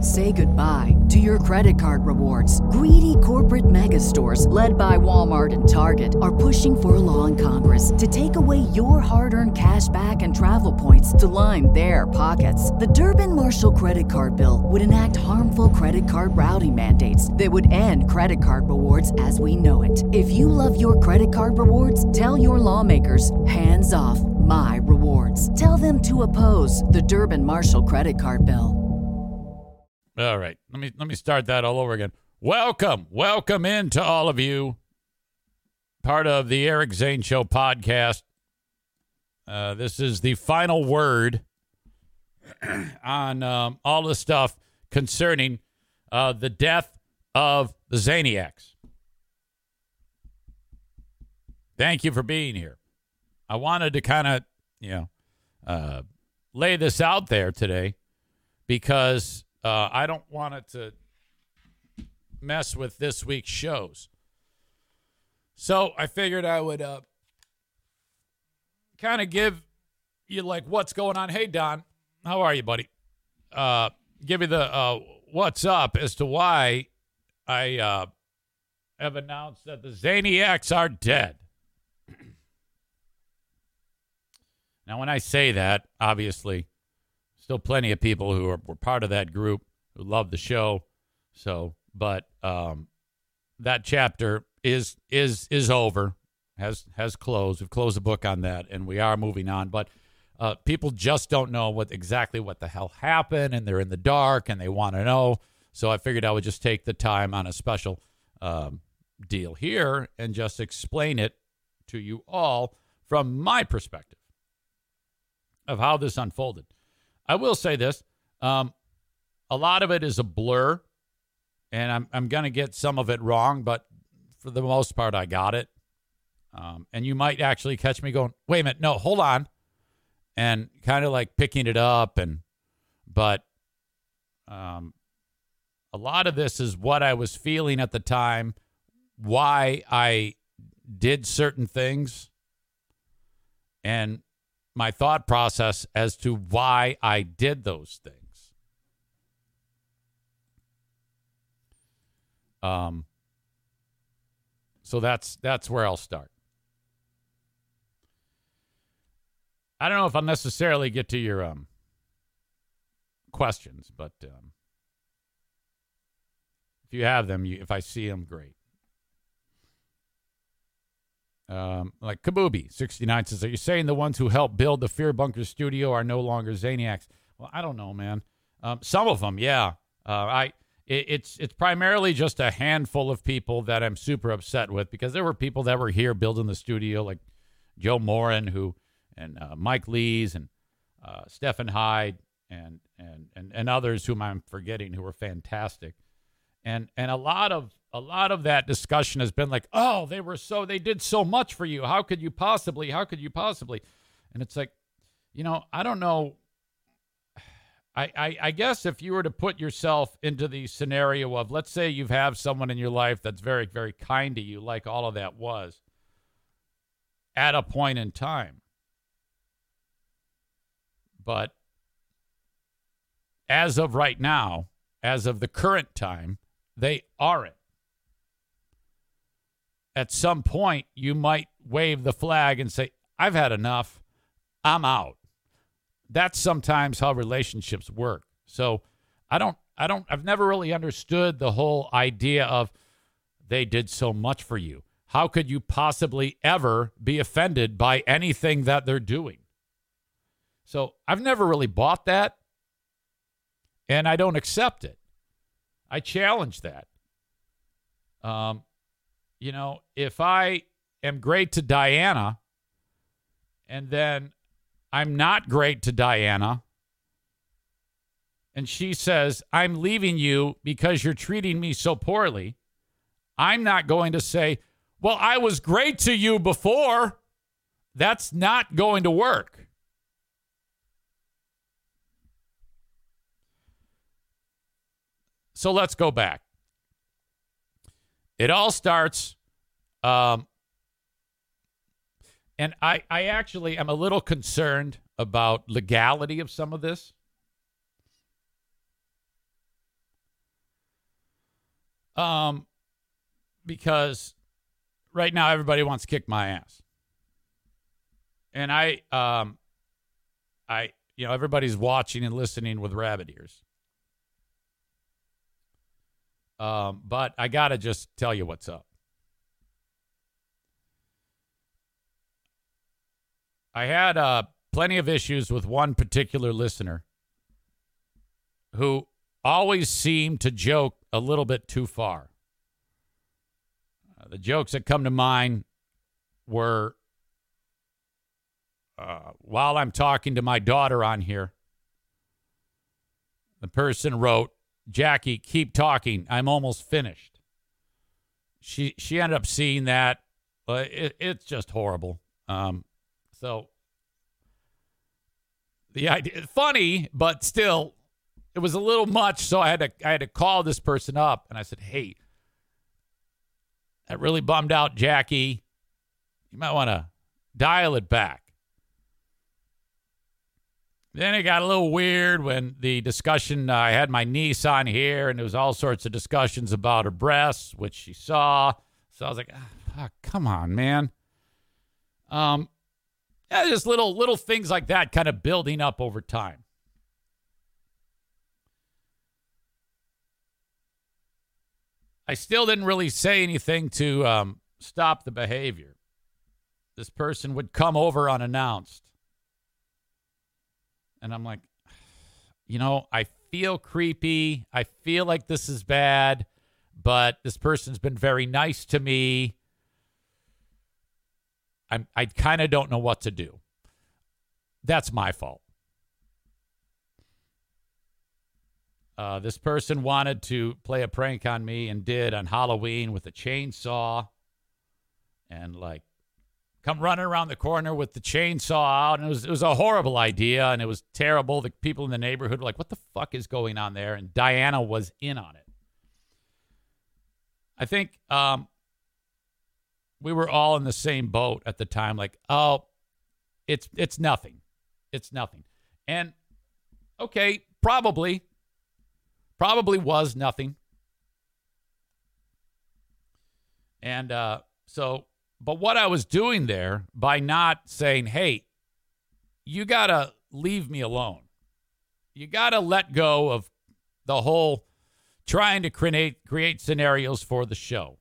Say goodbye to your credit card rewards. Greedy corporate mega stores, led by Walmart and Target, are pushing for a law in Congress to take away your hard-earned cash back and travel points to line their pockets. The Durbin-Marshall credit card bill would enact harmful credit card routing mandates that would end credit card rewards as we know it. If you love your credit card rewards, tell your lawmakers, hands off my rewards. Tell them to oppose the Durbin-Marshall credit card bill. All right, let me start that all over again. Welcome in to all of you, part of the Eric Zane Show podcast. This is the final word on all the stuff concerning the death of the Zaniacs. Thank you for being here. I wanted to kind of, lay this out there today because I don't want it to mess with this week's shows. So I figured I would kind of give you like what's going on. Hey, Don, how are you, buddy? Give you the what's up as to why I have announced that the Zaniacs are dead. Now, when I say that, obviously, still plenty of people who were part of that group who love the show. So, but that chapter is over, has closed. We've closed the book on that, and we are moving on. But people just don't know exactly what the hell happened, and they're in the dark, and they want to know. So I figured I would just take the time on a special deal here and just explain it to you all from my perspective of how this unfolded. I will say this. A lot of it is a blur, and I'm going to get some of it wrong, but for the most part, I got it. And you might actually catch me going, wait a minute, no, hold on, and kind of like picking it up. But a lot of this is what I was feeling at the time, why I did certain things, and my thought process as to why I did those things. So that's where I'll start. I don't know if I'll necessarily get to your questions, but if you have them, if I see them, great. Like Kabubi 69 says, are you saying the ones who helped build the Fear Bunker studio are no longer Zaniacs? Well, I don't know, man. Some of them, yeah. It's primarily just a handful of people that I'm super upset with, because there were people that were here building the studio, like Joe Morin, and Mike Lees, and Stephen Hyde, and others whom I'm forgetting who were fantastic. And a lot of that discussion has been like, oh, they did so much for you. How could you possibly? And it's like, I don't know. I guess if you were to put yourself into the scenario of, let's say you have someone in your life that's very, very kind to you, like all of that was at a point in time. But as of right now, as of the current time, they aren't. At some point, you might wave the flag and say, I've had enough. I'm out. That's sometimes how relationships work. So I've never really understood the whole idea of they did so much for you. How could you possibly ever be offended by anything that they're doing? So I've never really bought that, and I don't accept it. I challenge that. If I am great to Diana and then I'm not great to Diana, and she says, I'm leaving you because you're treating me so poorly, I'm not going to say, well, I was great to you before. That's not going to work. So let's go back. It all starts, and I actually am a little concerned about legality of some of this. Because right now everybody wants to kick my ass. And everybody's watching and listening with rabbit ears. But I got to just tell you what's up. I had plenty of issues with one particular listener who always seemed to joke a little bit too far. The jokes that come to mind were while I'm talking to my daughter on here, the person wrote, "Jackie, keep talking. I'm almost finished." She ended up seeing that. It's just horrible. So the idea, funny, but still, it was a little much. So I had to call this person up, and I said, "Hey, that really bummed out Jackie. You might want to dial it back." Then it got a little weird when the discussion, I had my niece on here, and there was all sorts of discussions about her breasts, which she saw. So I was like, fuck, come on, man. Just little things like that kind of building up over time. I still didn't really say anything to stop the behavior. This person would come over unannounced. And I'm like, I feel creepy. I feel like this is bad, but this person's been very nice to me. I kind of don't know what to do. That's my fault. This person wanted to play a prank on me and did on Halloween with a chainsaw and come running around the corner with the chainsaw out. And it was a horrible idea, and it was terrible. The people in the neighborhood were like, what the fuck is going on there? And Diana was in on it. I think we were all in the same boat at the time. Like, oh, it's nothing. It's nothing. And, okay, probably was nothing. And but what I was doing there by not saying, hey, you got to leave me alone. You got to let go of the whole trying to create scenarios for the show.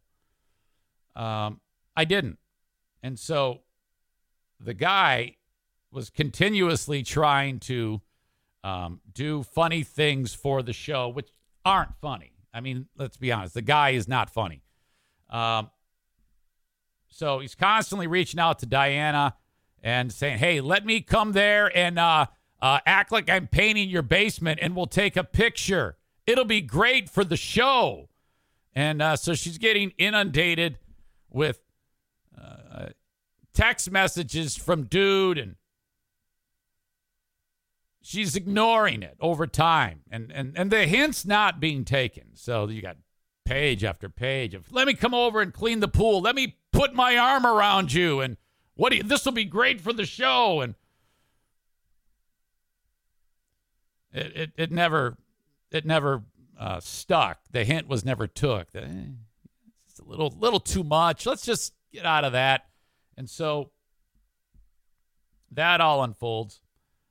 I didn't. And so the guy was continuously trying to do funny things for the show, which aren't funny. I mean, let's be honest. The guy is not funny. So he's constantly reaching out to Diana and saying, hey, let me come there and act like I'm painting your basement and we'll take a picture. It'll be great for the show. And so she's getting inundated with text messages from dude, and she's ignoring it over time. And the hint's not being taken. So you got page after page of, let me come over and clean the pool. Let me put my arm around you. And this will be great for the show. And it never stuck. The hint was never took. It's a little too much. Let's just get out of that. And so that all unfolds.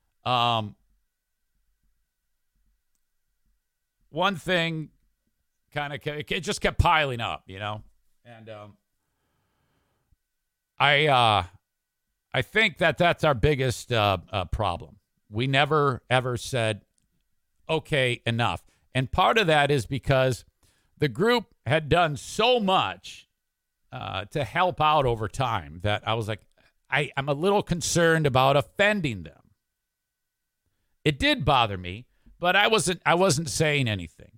One thing kind of, it just kept piling up, and I think that's our biggest problem. We never ever said, okay, enough. And part of that is because the group had done so much to help out over time that I was like, I'm a little concerned about offending them. It did bother me, but I wasn't saying anything.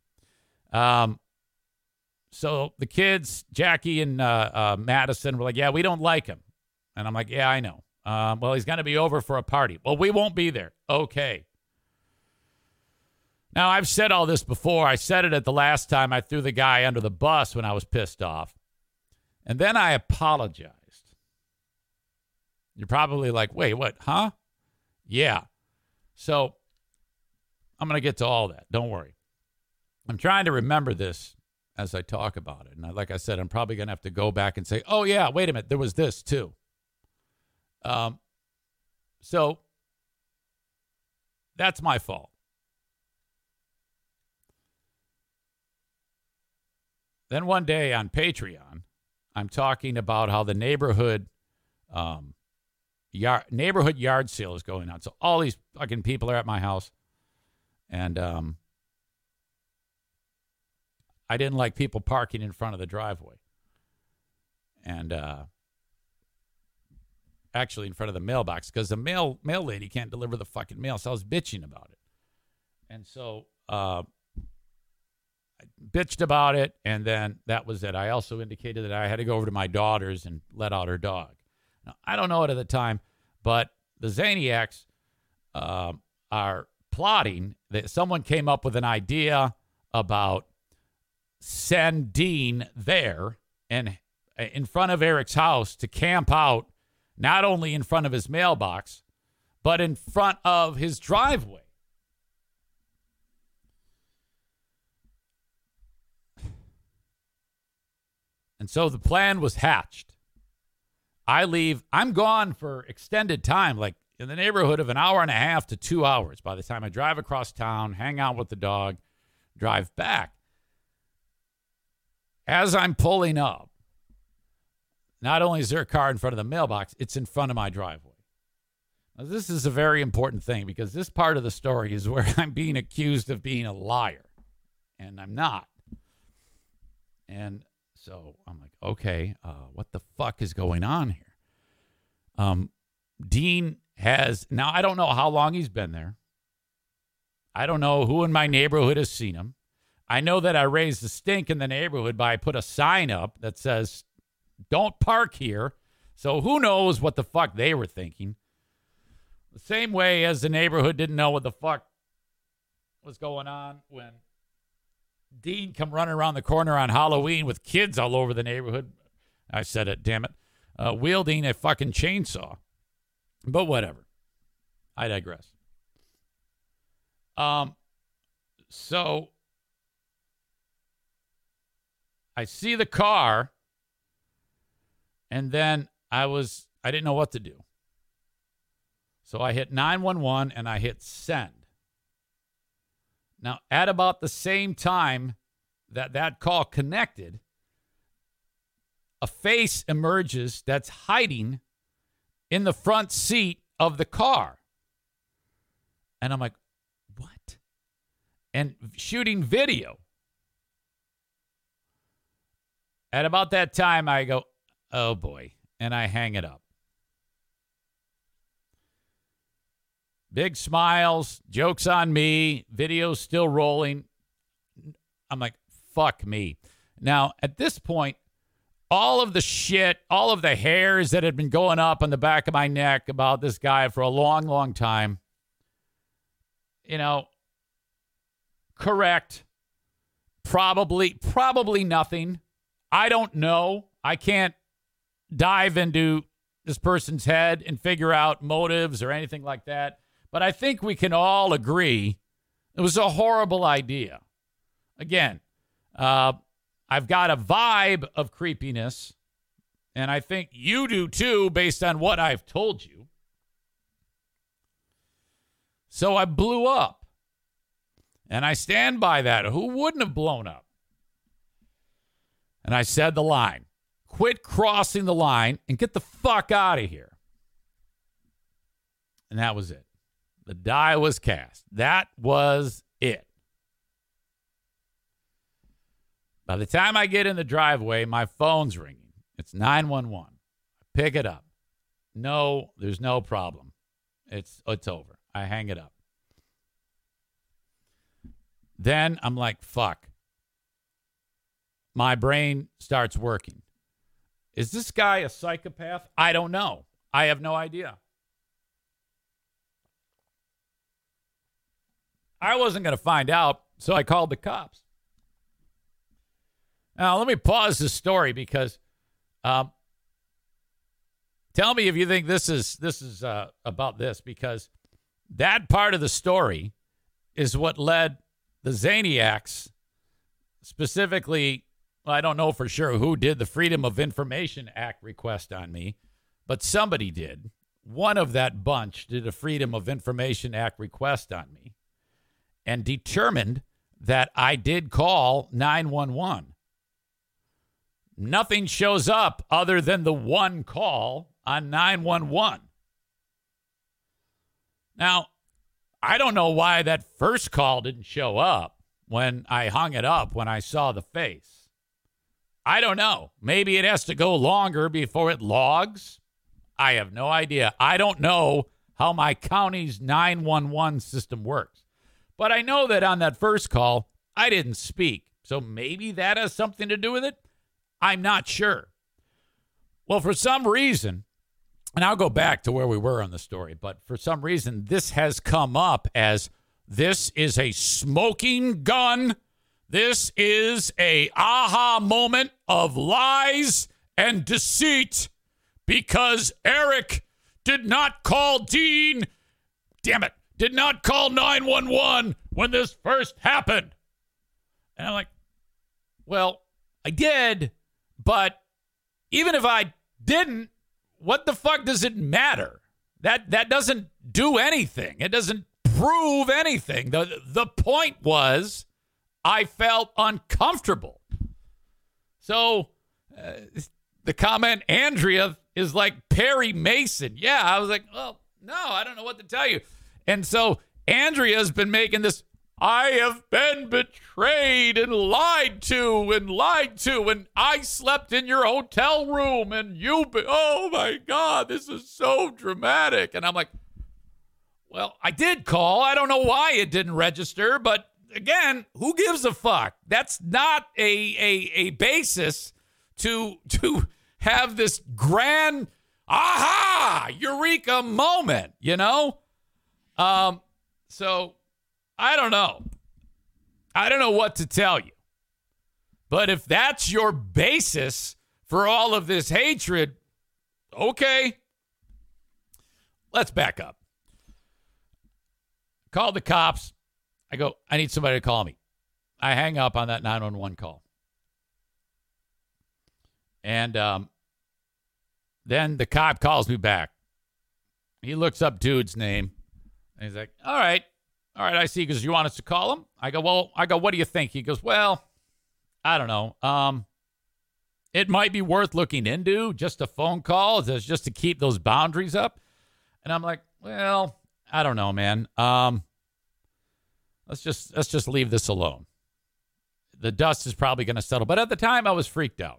So the kids, Jackie and Madison, were like, yeah, we don't like him. And I'm like, yeah, I know. Well, he's going to be over for a party. Well, we won't be there. Okay. Now, I've said all this before. I said it at the last time I threw the guy under the bus when I was pissed off. And then I apologized. You're probably like, wait, what? Huh? Yeah. So I'm going to get to all that. Don't worry. I'm trying to remember this as I talk about it. And like I said, I'm probably going to have to go back and say, oh, yeah, wait a minute, there was this too. So that's my fault. Then one day on Patreon, I'm talking about how the neighborhood yard sale is going on. So all these fucking people are at my house. And I didn't like people parking in front of the driveway. And actually in front of the mailbox, because the mail lady can't deliver the fucking mail. So I was bitching about it. And so I bitched about it, and then that was it. I also indicated that I had to go over to my daughter's and let out her dog. Now, I don't know it at the time, but the Zaniacs are plotting that someone came up with an idea about send Dean there and in front of Eric's house to camp out, not only in front of his mailbox, but in front of his driveway. And so the plan was hatched. I leave. I'm gone for extended time, like in the neighborhood of an hour and a half to 2 hours by the time I drive across town, hang out with the dog, drive back. As I'm pulling up, not only is there a car in front of the mailbox, it's in front of my driveway. Now, this is a very important thing because this part of the story is where I'm being accused of being a liar, and I'm not. And so I'm like, okay, what the fuck is going on here? Dean has, now I don't know how long he's been there. I don't know who in my neighborhood has seen him. I know that I raised the stink in the neighborhood by I put a sign up that says, don't park here. So who knows what the fuck they were thinking. The same way as the neighborhood didn't know what the fuck was going on when Dean come running around the corner on Halloween with kids all over the neighborhood. I said it, damn it. Wielding a fucking chainsaw. But whatever. I digress. So I see the car, and then I didn't know what to do. So I hit 911 and I hit send. Now, at about the same time that call connected, a face emerges that's hiding in the front seat of the car. And I'm like, what? And shooting video. At about that time, I go, oh boy, and I hang it up. Big smiles, jokes on me, video's still rolling. I'm like, fuck me. Now, at this point, all of the shit, all of the hairs that had been going up on the back of my neck about this guy for a long, long time, correct. Probably nothing. I don't know. I can't dive into this person's head and figure out motives or anything like that. But I think we can all agree it was a horrible idea. Again, I've got a vibe of creepiness, and I think you do too, based on what I've told you. So I blew up, and I stand by that. Who wouldn't have blown up? And I said the line, quit crossing the line and get the fuck out of here. And that was it. The die was cast. That was it. By the time I get in the driveway, my phone's ringing. It's 911. I pick it up. No, there's no problem. It's over. I hang it up. Then I'm like, fuck. My brain starts working. Is this guy a psychopath? I don't know. I have no idea. I wasn't going to find out, so I called the cops. Now, let me pause this story because tell me if you think this is about this, because that part of the story is what led the Zaniacs specifically, well, I don't know for sure who did the Freedom of Information Act request on me, but somebody did. One of that bunch did a Freedom of Information Act request on me and determined that I did call 911. Nothing shows up other than the one call on 911. Now, I don't know why that first call didn't show up when I hung it up when I saw the face. I don't know. Maybe it has to go longer before it logs. I have no idea. I don't know how my county's 911 system works. But I know that on that first call, I didn't speak. So maybe that has something to do with it. I'm not sure. Well, for some reason, and I'll go back to where we were on the story, but for some reason, this has come up as this is a smoking gun. This is a aha moment of lies and deceit because Eric did not call Dean, damn it, did not call 911 when this first happened. And I'm like, well, I did, but even if I didn't, what the fuck does it matter? That doesn't do anything. It doesn't prove anything. The point was I felt uncomfortable. So the comment, Andrea, is like Perry Mason. Yeah, I was like, well, no, I don't know what to tell you. And so Andrea's been making this, I have been betrayed and lied to, and I slept in your hotel room, and oh my God, this is so dramatic. And I'm like, well, I did call. I don't know why it didn't register, but again, who gives a fuck? That's not a basis to have this grand aha eureka moment, you know? So I don't know. I don't know what to tell you. But if that's your basis for all of this hatred, okay. Let's back up. Call the cops. I go, I need somebody to call me. I hang up on that 911 call. And then the cop calls me back. He looks up dude's name. And he's like, all right, I see. He goes, you want us to call him? I go, what do you think? He goes, well, I don't know. It might be worth looking into, just a phone call, just to keep those boundaries up. And I'm like, well, I don't know, man. Let's just leave this alone. The dust is probably going to settle. But at the time, I was freaked out.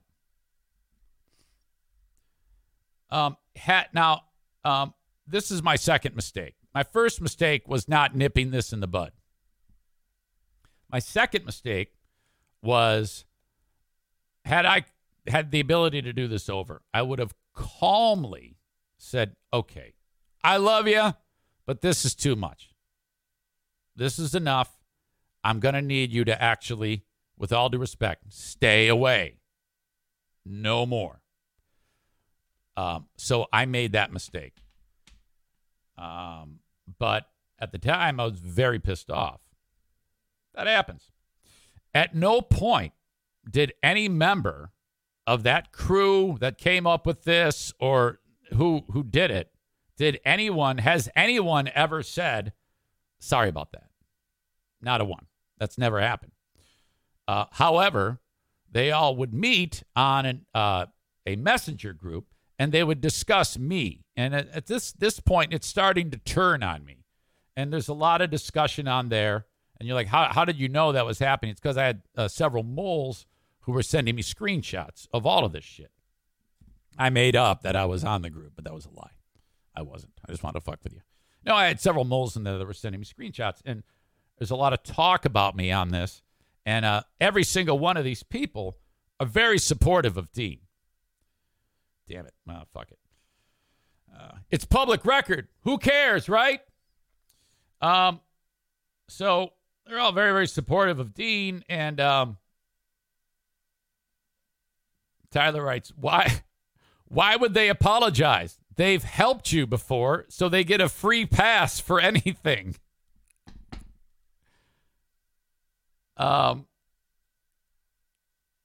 This is my second mistake. My first mistake was not nipping this in the bud. My second mistake was, had I had the ability to do this over, I would have calmly said, okay, I love you, but this is too much. This is enough. I'm going to need you to actually, with all due respect, stay away. No more. So I made that mistake. But at the time, I was very pissed off. That happens. At no point did any member of that crew that came up with this or who did it, has anyone ever said, sorry about that? Not a one. That's never happened. However, they all would meet on a messenger group, and they would discuss me. And at this point, it's starting to turn on me. And there's a lot of discussion on there. And you're like, how did you know that was happening? It's because I had several moles who were sending me screenshots of all of this shit. I made up that I was on the group, but that was a lie. I wasn't. I just wanted to fuck with you. No, I had several moles in there that were sending me screenshots. And there's a lot of talk about me on this. And every single one of these people are very supportive of Dean. Damn it. Oh, fuck it. It's public record. Who cares, right? So they're all very, very supportive of Dean. And Tyler writes, why would they apologize? They've helped you before, so they get a free pass for anything.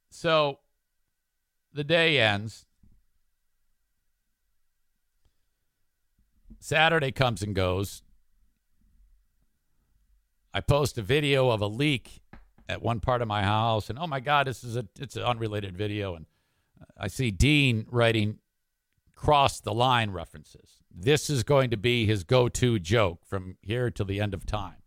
So the day ends. Saturday comes and goes. I post a video of a leak at one part of my house, and oh my God, it's an unrelated video, and I see Dean writing cross the line references. This is going to be his go-to joke from here till the end of time.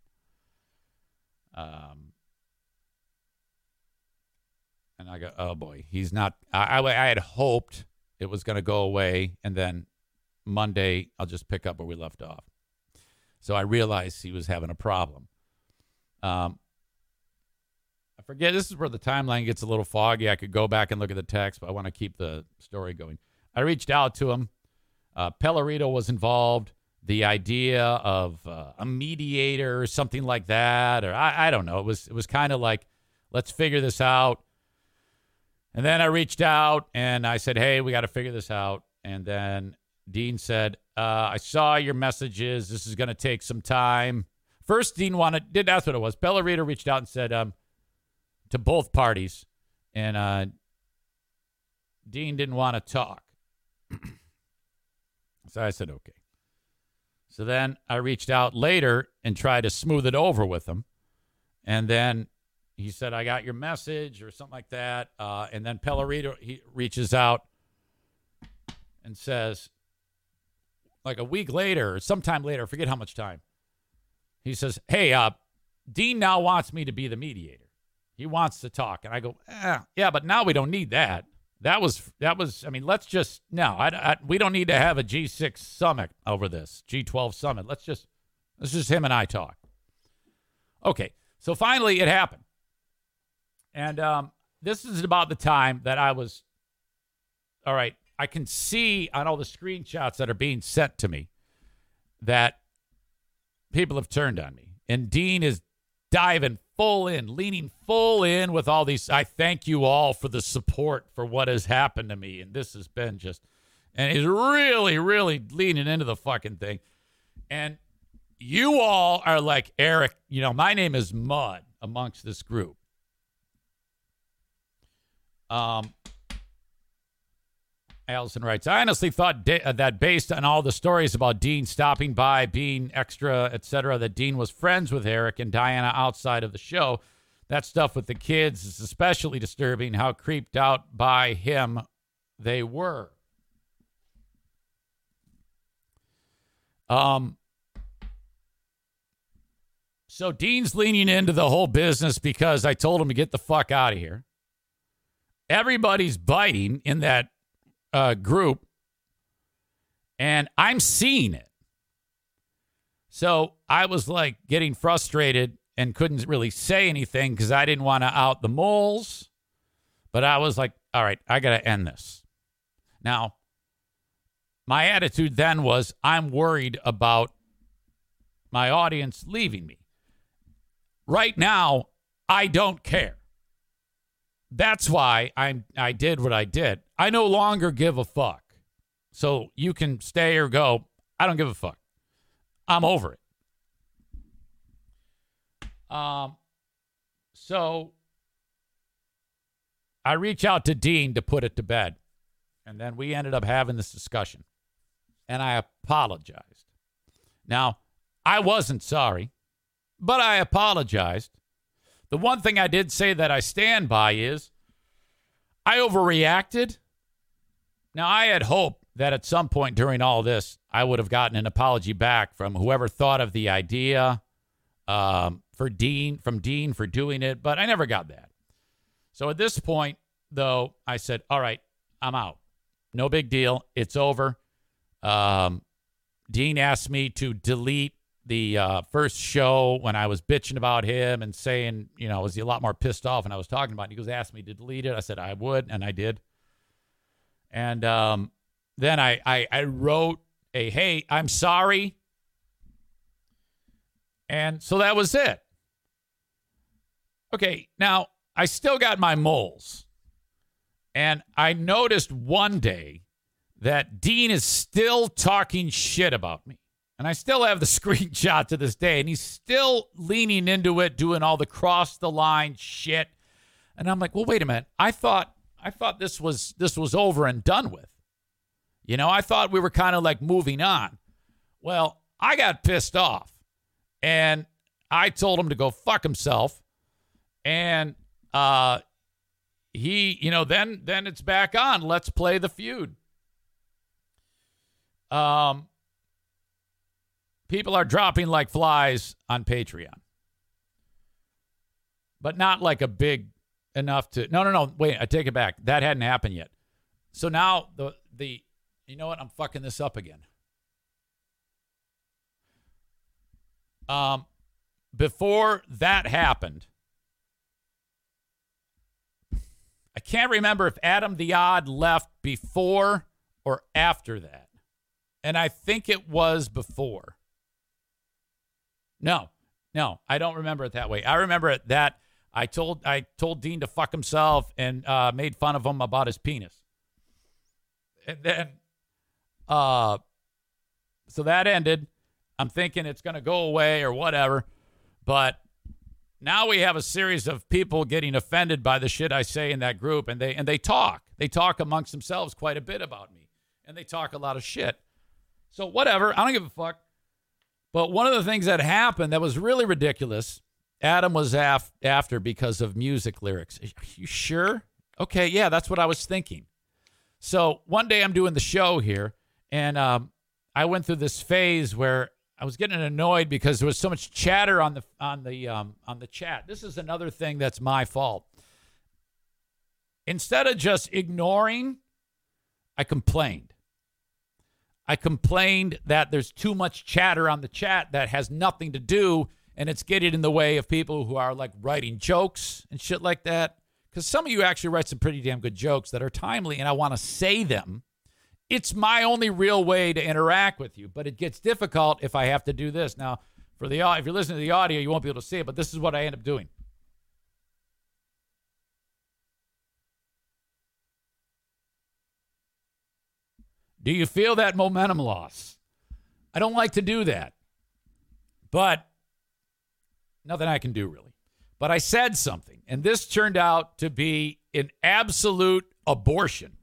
And I go, oh boy, he's not. I had hoped it was going to go away, and then Monday I'll just pick up where we left off. So I realized he was having a problem. I forget, this is where the timeline gets a little foggy. I could go back and look at the text, but I want to keep the story going. I reached out to him. Pellerito was involved. The idea of a mediator or something like that, or I don't know. It was kind of like, let's figure this out. And then I reached out and I said, hey, we got to figure this out. And then Dean said, I saw your messages. This is going to take some time. First, Dean that's what it was. Pellerito reached out and said to both parties, and Dean didn't want to talk. So I said, okay. So then I reached out later and tried to smooth it over with him. And then he said, I got your message or something like that. And then Pellerito, he reaches out and says, like a week later or sometime later, I forget how much time, he says, hey, Dean now wants me to be the mediator. He wants to talk. And I go, yeah, but now we don't need that. That was. I mean, let's just, no, we don't need to have a G6 summit over this, G12 summit. Let's just him and I talk. Okay. So finally it happened. And this is about the time that I was, all right, I can see on all the screenshots that are being sent to me that people have turned on me. And Dean is diving full in, leaning full in with all these. I thank you all for the support for what has happened to me. And this has been just, and he's really, really leaning into the fucking thing. And you all are like, Eric, my name is Mud amongst this group. Allison writes, I honestly thought that based on all the stories about Dean stopping by, being extra, etc., that Dean was friends with Eric and Diana outside of the show. That stuff with the kids is especially disturbing, how creeped out by him they were. So Dean's leaning into the whole business because I told him to get the fuck out of here. Everybody's biting in that group, and I'm seeing it. So I was like getting frustrated and couldn't really say anything because I didn't want to out the moles. But I was like, all right, I got to end this. Now, my attitude then was I'm worried about my audience leaving me. Right now, I don't care. That's why I did what I did. I no longer give a fuck. So you can stay or go. I don't give a fuck. I'm over it. So I reach out to Dean to put it to bed. And then we ended up having this discussion. And I apologized. Now, I wasn't sorry, but I apologized. The one thing I did say that I stand by is I overreacted. Now, I had hoped that at some point during all this, I would have gotten an apology back from whoever thought of the idea from Dean for doing it, but I never got that. So at this point, though, I said, all right, I'm out. No big deal. It's over. Dean asked me to delete the first show when I was bitching about him and saying, was he a lot more pissed off when I was talking about it. He goes, asked me to delete it. I said I would, and I did. And then I wrote a, hey, I'm sorry. And so that was it. Okay, now I still got my moles. And I noticed one day that Dean is still talking shit about me. And I still have the screenshot to this day. And he's still leaning into it, doing all the cross the line shit. And I'm like, well, wait a minute. I thought this was over and done with. You know, I thought we were kind of like moving on. Well, I got pissed off, and I told him to go fuck himself. And he, you know, then it's back on. Let's play the feud. People are dropping like flies on Patreon, but not like a big enough to. No. Wait, I take it back. That hadn't happened yet. So now the you know what? I'm fucking this up again. Before that happened, I can't remember if Adam the Odd left before or after that. And I think it was before. No, I don't remember it that way. I remember it that I told Dean to fuck himself and made fun of him about his penis. And then, so that ended. I'm thinking it's going to go away or whatever. But now we have a series of people getting offended by the shit I say in that group, and they talk. They talk amongst themselves quite a bit about me, and they talk a lot of shit. So whatever, I don't give a fuck. But one of the things that happened that was really ridiculous, Adam was after because of music lyrics. Are you sure? Okay, yeah, that's what I was thinking. So one day I'm doing the show here, and I went through this phase where I was getting annoyed because there was so much chatter on the chat. This is another thing that's my fault. Instead of just ignoring, I complained. I complained that there's too much chatter on the chat that has nothing to do, and it's getting in the way of people who are like writing jokes and shit like that. Because some of you actually write some pretty damn good jokes that are timely, and I want to say them. It's my only real way to interact with you, but it gets difficult if I have to do this. Now, if you're listening to the audio, you won't be able to see it, but this is what I end up doing. Do you feel that momentum loss? I don't like to do that, but nothing I can do really. But I said something, and this turned out to be an absolute abortion.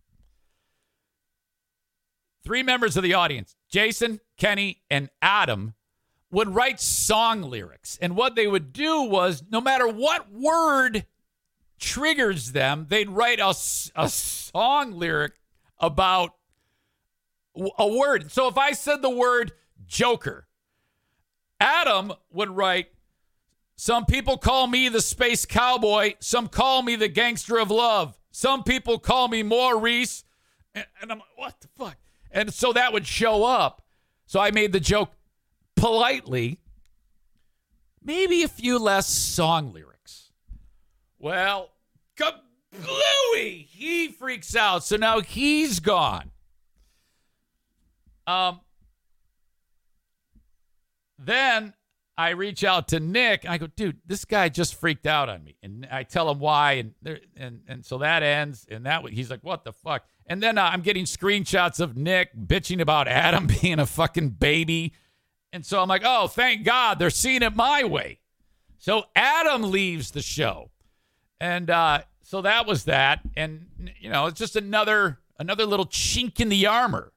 3 members of the audience, Jason, Kenny, and Adam, would write song lyrics. And what they would do was, no matter what word triggers them, they'd write a song lyric about a word. So if I said the word Joker, Adam would write, some people call me the space cowboy. Some call me the gangster of love. Some people call me Maurice. And I'm like, what the fuck? And so that would show up. So I made the joke politely, maybe a few less song lyrics. Well, kablooey! He freaks out. So now he's gone. Then I reach out to Nick, and I go, dude, this guy just freaked out on me. And I tell him why, and so that ends, and he's like, what the fuck? And then I'm getting screenshots of Nick bitching about Adam being a fucking baby. And so I'm like, oh, thank God they're seeing it my way. So Adam leaves the show. And so that was that. And, you know, it's just another little chink in the armor.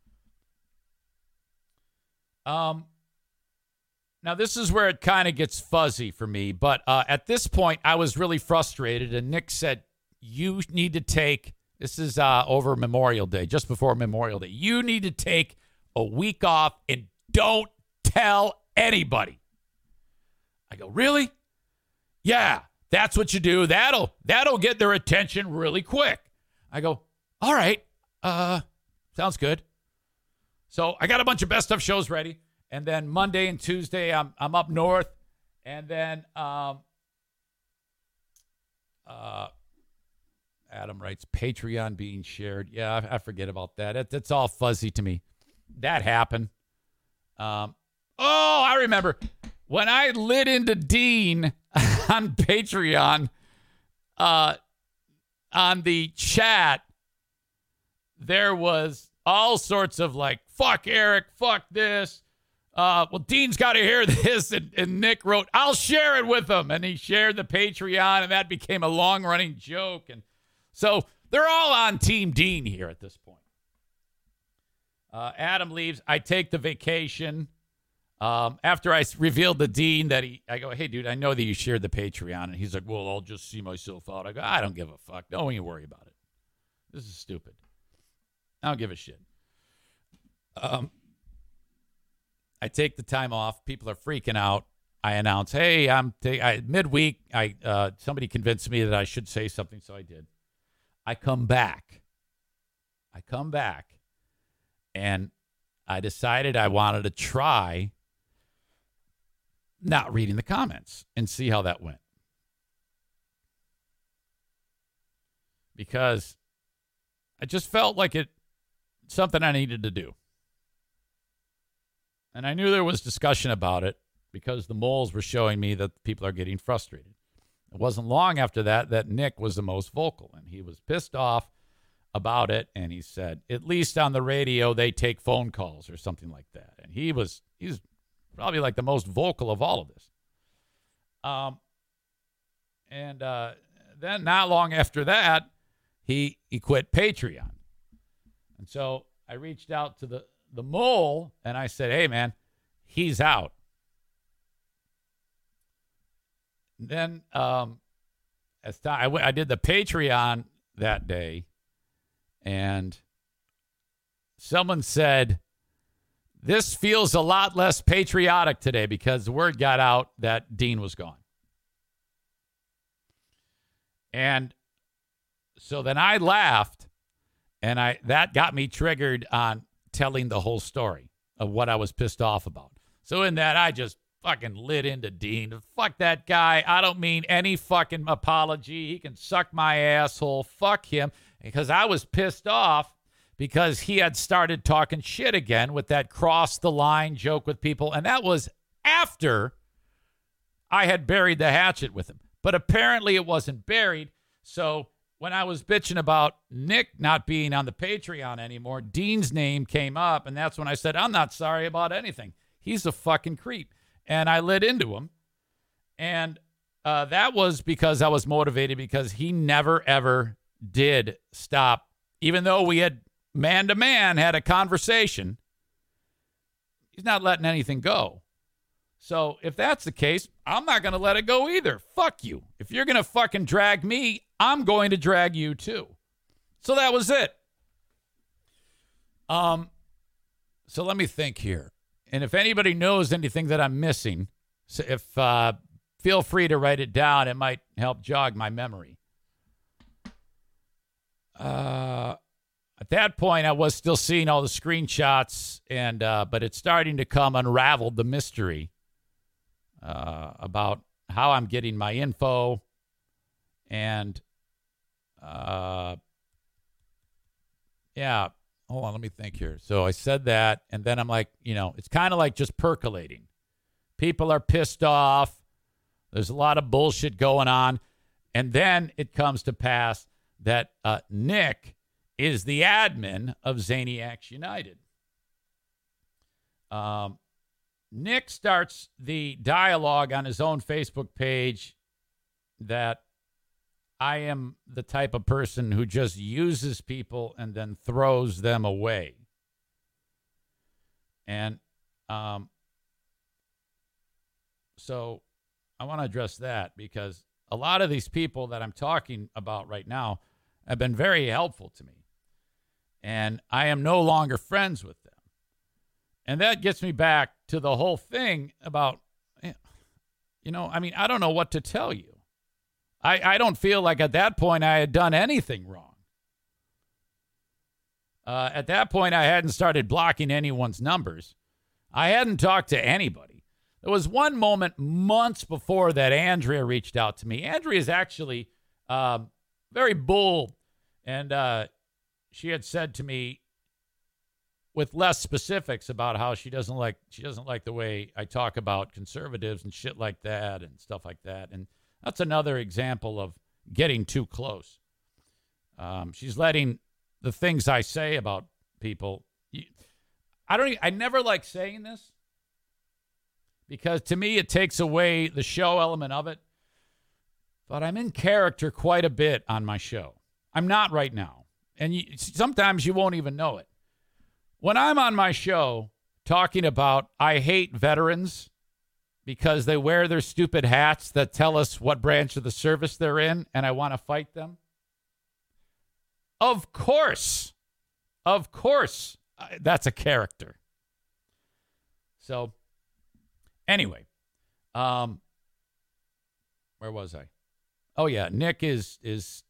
Now, this is where it kind of gets fuzzy for me. But at this point, I was really frustrated. And Nick said, you need to take, this is over Memorial Day, just before Memorial Day. You need to take a week off and don't tell anybody. I go, really? Yeah, that's what you do. That'll get their attention really quick. I go, all right, sounds good. So I got a bunch of best of shows ready. And then Monday and Tuesday, I'm up north. And then Adam writes, Patreon being shared. Yeah, I forget about that. It's all fuzzy to me. That happened. I remember when I lit into Dean on Patreon, on the chat, there was all sorts of like, fuck Eric, fuck this. well, Dean's got to hear this. And Nick wrote, I'll share it with him. And he shared the Patreon, and that became a long-running joke. And so they're all on Team Dean here at this point. Adam leaves. I take the vacation. After I revealed to Dean that I go, hey, dude, I know that you shared the Patreon. And he's like, well, I'll just see myself out. I go, I don't give a fuck. Don't even worry about it. This is stupid. I don't give a shit. I take the time off. People are freaking out. I announce, hey, midweek. Somebody convinced me that I should say something, so I did. I come back, and I decided I wanted to try not reading the comments and see how that went. Because I just felt like something I needed to do. And I knew there was discussion about it because the moles were showing me that people are getting frustrated. It wasn't long after that Nick was the most vocal, and he was pissed off about it. And he said, at least on the radio, they take phone calls or something like that. And he's probably like the most vocal of all of this. Then not long after that, he quit Patreon. And so I reached out to the mole, and I said, hey, man, he's out. Then I did the Patreon that day, and someone said, this feels a lot less patriotic today because the word got out that Dean was gone. And so then I laughed, and that got me triggered on telling the whole story of what I was pissed off about. So in that, I just fucking lit into Dean. Fuck that guy. I don't mean any fucking apology. He can suck my asshole. Fuck him. Because I was pissed off because he had started talking shit again with that cross the line joke with people. And that was after I had buried the hatchet with him. But apparently it wasn't buried. So when I was bitching about Nick not being on the Patreon anymore, Dean's name came up, and that's when I said, I'm not sorry about anything. He's a fucking creep. And I lit into him. And that was because I was motivated because he never, ever did stop. Even though we had man-to-man had a conversation, he's not letting anything go. So if that's the case, I'm not going to let it go either. Fuck you. If you're going to fucking drag me, I'm going to drag you too. So that was it. So let me think here. And if anybody knows anything that I'm missing, feel free to write it down. It might help jog my memory. At that point, I was still seeing all the screenshots, but it's starting to come unraveled the mystery about how I'm getting my info. And, yeah, hold on, let me think here. So I said that, and then I'm like, it's kind of like just percolating. People are pissed off. There's a lot of bullshit going on. And then it comes to pass that Nick is the admin of Zaniacs United. Nick starts the dialogue on his own Facebook page that I am the type of person who just uses people and then throws them away. And so I want to address that because a lot of these people that I'm talking about right now have been very helpful to me. And I am no longer friends with them. And that gets me back to the whole thing about, I don't know what to tell you. I don't feel like at that point I had done anything wrong. At that point, I hadn't started blocking anyone's numbers. I hadn't talked to anybody. There was one moment months before that Andrea reached out to me. Andrea is actually very bold, and she had said to me with less specifics about how she doesn't like the way I talk about conservatives and shit like that and stuff like that. And that's another example of getting too close. She's letting the things I say about people. I never like saying this, because to me it takes away the show element of it. But I'm in character quite a bit on my show. I'm not right now. And sometimes you won't even know it. When I'm on my show talking about I hate veterans because they wear their stupid hats that tell us what branch of the service they're in and I want to fight them. Of course, that's a character. So, anyway, where was I? Oh yeah, Nick is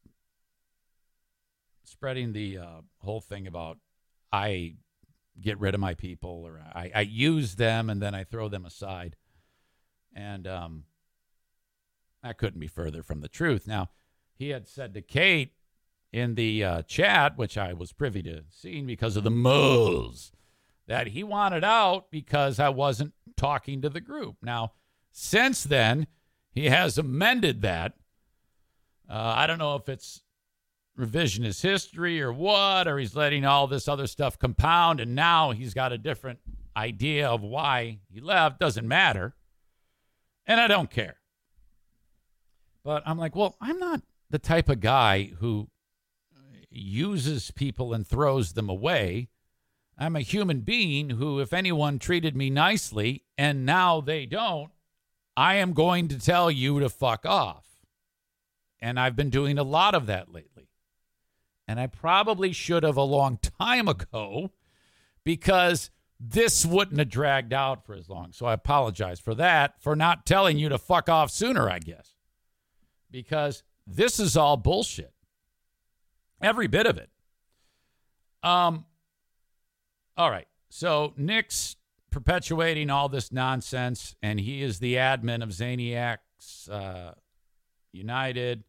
spreading the whole thing about I get rid of my people or I use them and then I throw them aside, and that couldn't be further from the truth. Now, he had said to Kate in the chat, which I was privy to seeing because of the moles, that he wanted out because I wasn't talking to the group. Now, since then, he has amended that. I don't know if it's revisionist history or what, or he's letting all this other stuff compound, and now he's got a different idea of why he left. Doesn't matter. And I don't care. But I'm like, well, I'm not the type of guy who uses people and throws them away. I'm a human being who, if anyone treated me nicely and now they don't, I am going to tell you to fuck off. And I've been doing a lot of that lately. And I probably should have a long time ago because this wouldn't have dragged out for as long. So I apologize for that, for not telling you to fuck off sooner, I guess. Because this is all bullshit. Every bit of it. All right. So Nick's perpetuating all this nonsense, and he is the admin of Zaniacs United.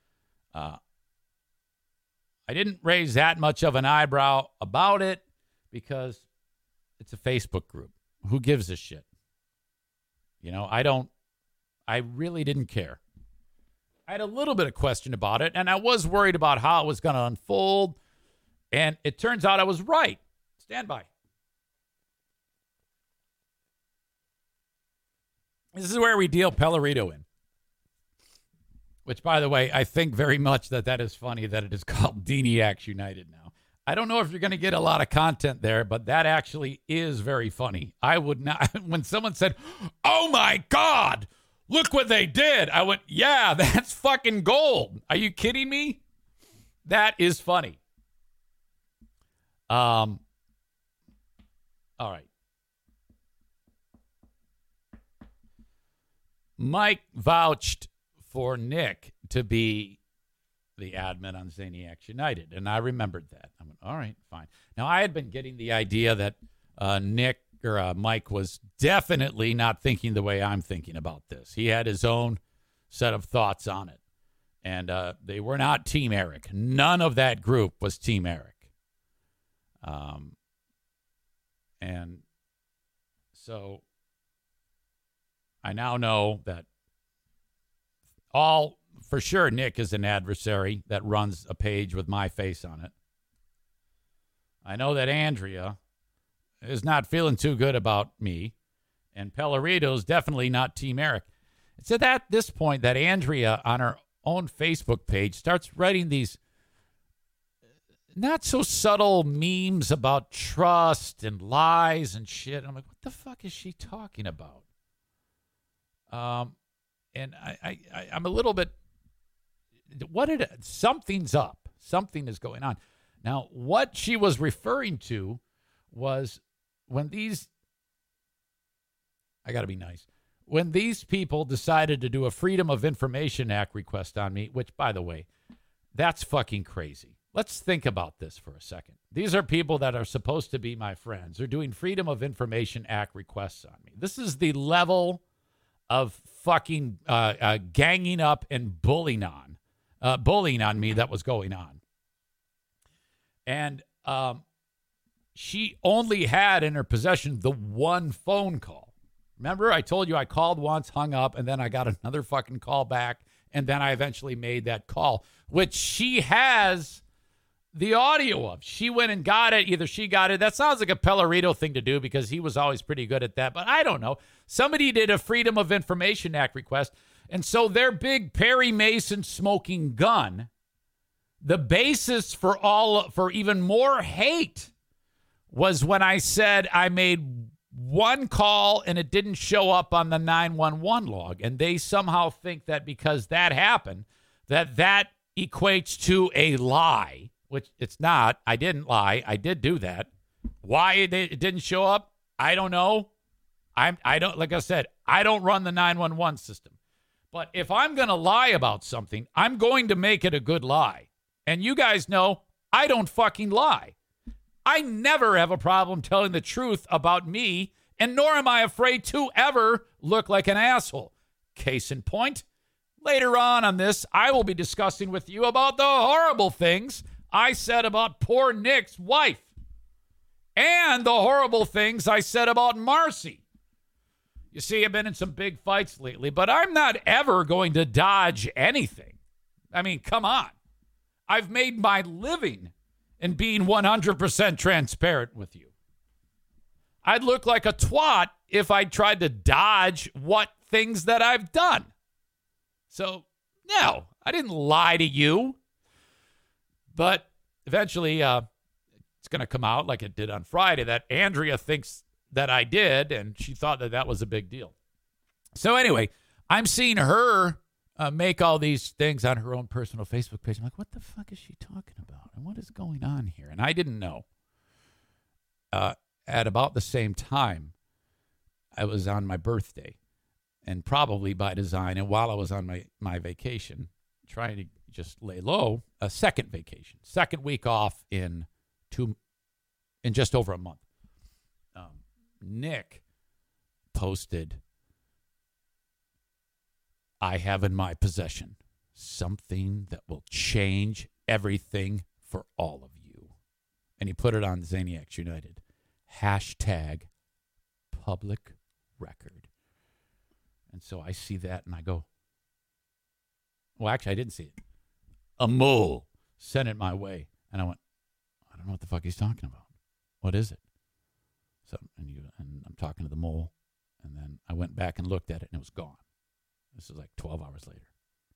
I didn't raise that much of an eyebrow about it because it's a Facebook group. Who gives a shit? You know, I really didn't care. I had a little bit of question about it, and I was worried about how it was going to unfold, and it turns out I was right. Stand by. This is where we deal Pellerito in. Which, by the way, I think very much that is funny that it is called Diniacs United now. I don't know if you're going to get a lot of content there, but that actually is very funny. I would not, when someone said, "Oh my God, look what they did," I went, yeah, that's fucking gold. Are you kidding me? That is funny. All right. Mike vouched for Nick to be the admin on Zaniacs United, and I remembered that. I went, all right, fine. Now, I had been getting the idea that Mike was definitely not thinking the way I'm thinking about this. He had his own set of thoughts on it, and they were not Team Eric. None of that group was Team Eric. And so I now know that for sure, Nick is an adversary that runs a page with my face on it. I know that Andrea is not feeling too good about me, and Pellerito's definitely not Team Eric. It's at this point that Andrea, on her own Facebook page, starts writing these not so subtle memes about trust and lies and shit. And I'm like, what the fuck is she talking about? And I'm a little bit, something's up. Something is going on. Now, what she was referring to was when I got to be nice, when these people decided to do a Freedom of Information Act request on me, which, by the way, that's fucking crazy. Let's think about this for a second. These are people that are supposed to be my friends. They're doing Freedom of Information Act requests on me. This is the level of fucking ganging up and bullying on me that was going on. And she only had in her possession the one phone call. Remember, I told you I called once, hung up, and then I got another fucking call back, and then I eventually made that call, which she has the audio of. She went and got it. Either she got it. That sounds like a Pellerito thing to do because he was always pretty good at that. But I don't know. Somebody did a Freedom of Information Act request. And so their big Perry Mason smoking gun, the basis for even more hate was when I said I made one call and it didn't show up on the 911 log. And they somehow think that because that happened, that equates to a lie, which it's not. I didn't lie. I did do that. Why it didn't show up, I don't know. I don't, like I said, I don't run the 911 system. But if I'm going to lie about something, I'm going to make it a good lie. And you guys know I don't fucking lie. I never have a problem telling the truth about me, and nor am I afraid to ever look like an asshole. Case in point, later on this, I will be discussing with you about the horrible things I said about poor Nick's wife and the horrible things I said about Marcy. You see, I've been in some big fights lately, but I'm not ever going to dodge anything. I mean, come on. I've made my living in being 100% transparent with you. I'd look like a twat if I tried to dodge what things that I've done. So, no, I didn't lie to you. But eventually, it's going to come out like it did on Friday that Andrea thinks that I did, and she thought that was a big deal. So anyway, I'm seeing her make all these things on her own personal Facebook page. I'm like, what the fuck is she talking about? And what is going on here? And I didn't know. At about the same time, I was on my birthday, and probably by design, and while I was on my vacation, trying to just lay low, a second vacation, second week off in just over a month. Nick posted, I have in my possession something that will change everything for all of you. And he put it on Zaniacs United. Hashtag public record. And so I see that and I go, well, actually, I didn't see it. A mole sent it my way. And I went, I don't know what the fuck he's talking about. What is it? So, and I'm talking to the mole. And then I went back and looked at it and it was gone. This is like 12 hours later.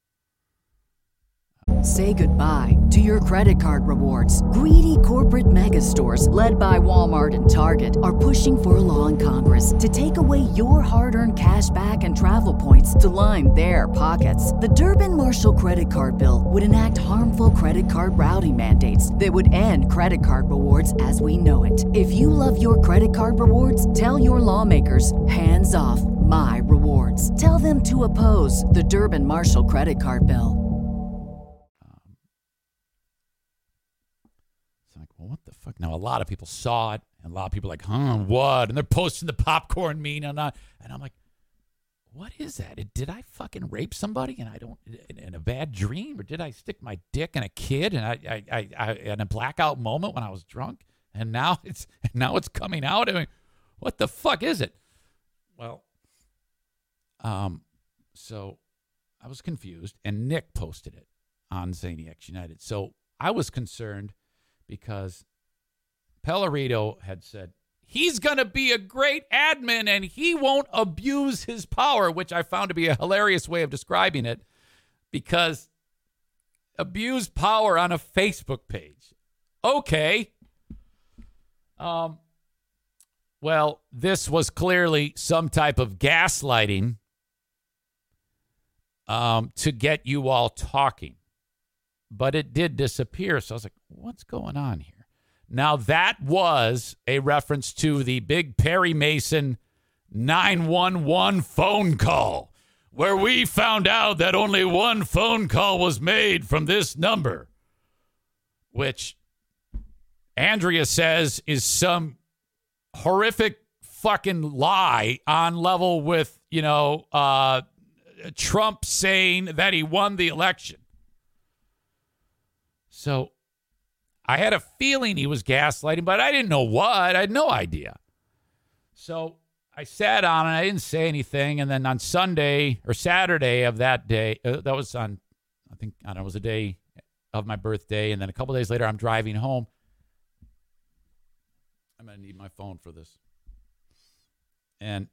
Say goodbye to your credit card rewards. Greedy corporate mega stores, led by Walmart and Target, are pushing for a law in Congress to take away your hard-earned cash back and travel points to line their pockets. The Durbin-Marshall credit card bill would enact harmful credit card routing mandates that would end credit card rewards as we know it. If you love your credit card rewards, tell your lawmakers, hands off my rewards. Tell them to oppose the Durbin-Marshall credit card bill. Well, what the fuck? Now, a lot of people saw it, and a lot of people are like, what? And they're posting the popcorn meme, and I'm like, what is that? Did I fucking rape somebody and I don't, in a bad dream? Or did I stick my dick in a kid and I in a blackout moment when I was drunk? And now it's coming out. I mean, what the fuck is it? Well, so I was confused, and Nick posted it on Zaniacs United. So I was concerned because Pellerito had said he's going to be a great admin and he won't abuse his power, which I found to be a hilarious way of describing it, because abuse power on a Facebook page. Okay. Well, this was clearly some type of gaslighting to get you all talking. But it did disappear. So I was like, what's going on here? Now, that was a reference to the big Perry Mason 911 phone call, where we found out that only one phone call was made from this number, which Andrea says is some horrific fucking lie on level with, Trump saying that he won the election. So I had a feeling he was gaslighting, but I didn't know what. I had no idea. So I sat on it. I didn't say anything. And then on Sunday or Saturday of that day, that was on, I think, I don't know, it was a day of my birthday. And then a couple days later, I'm driving home. I'm going to need my phone for this. And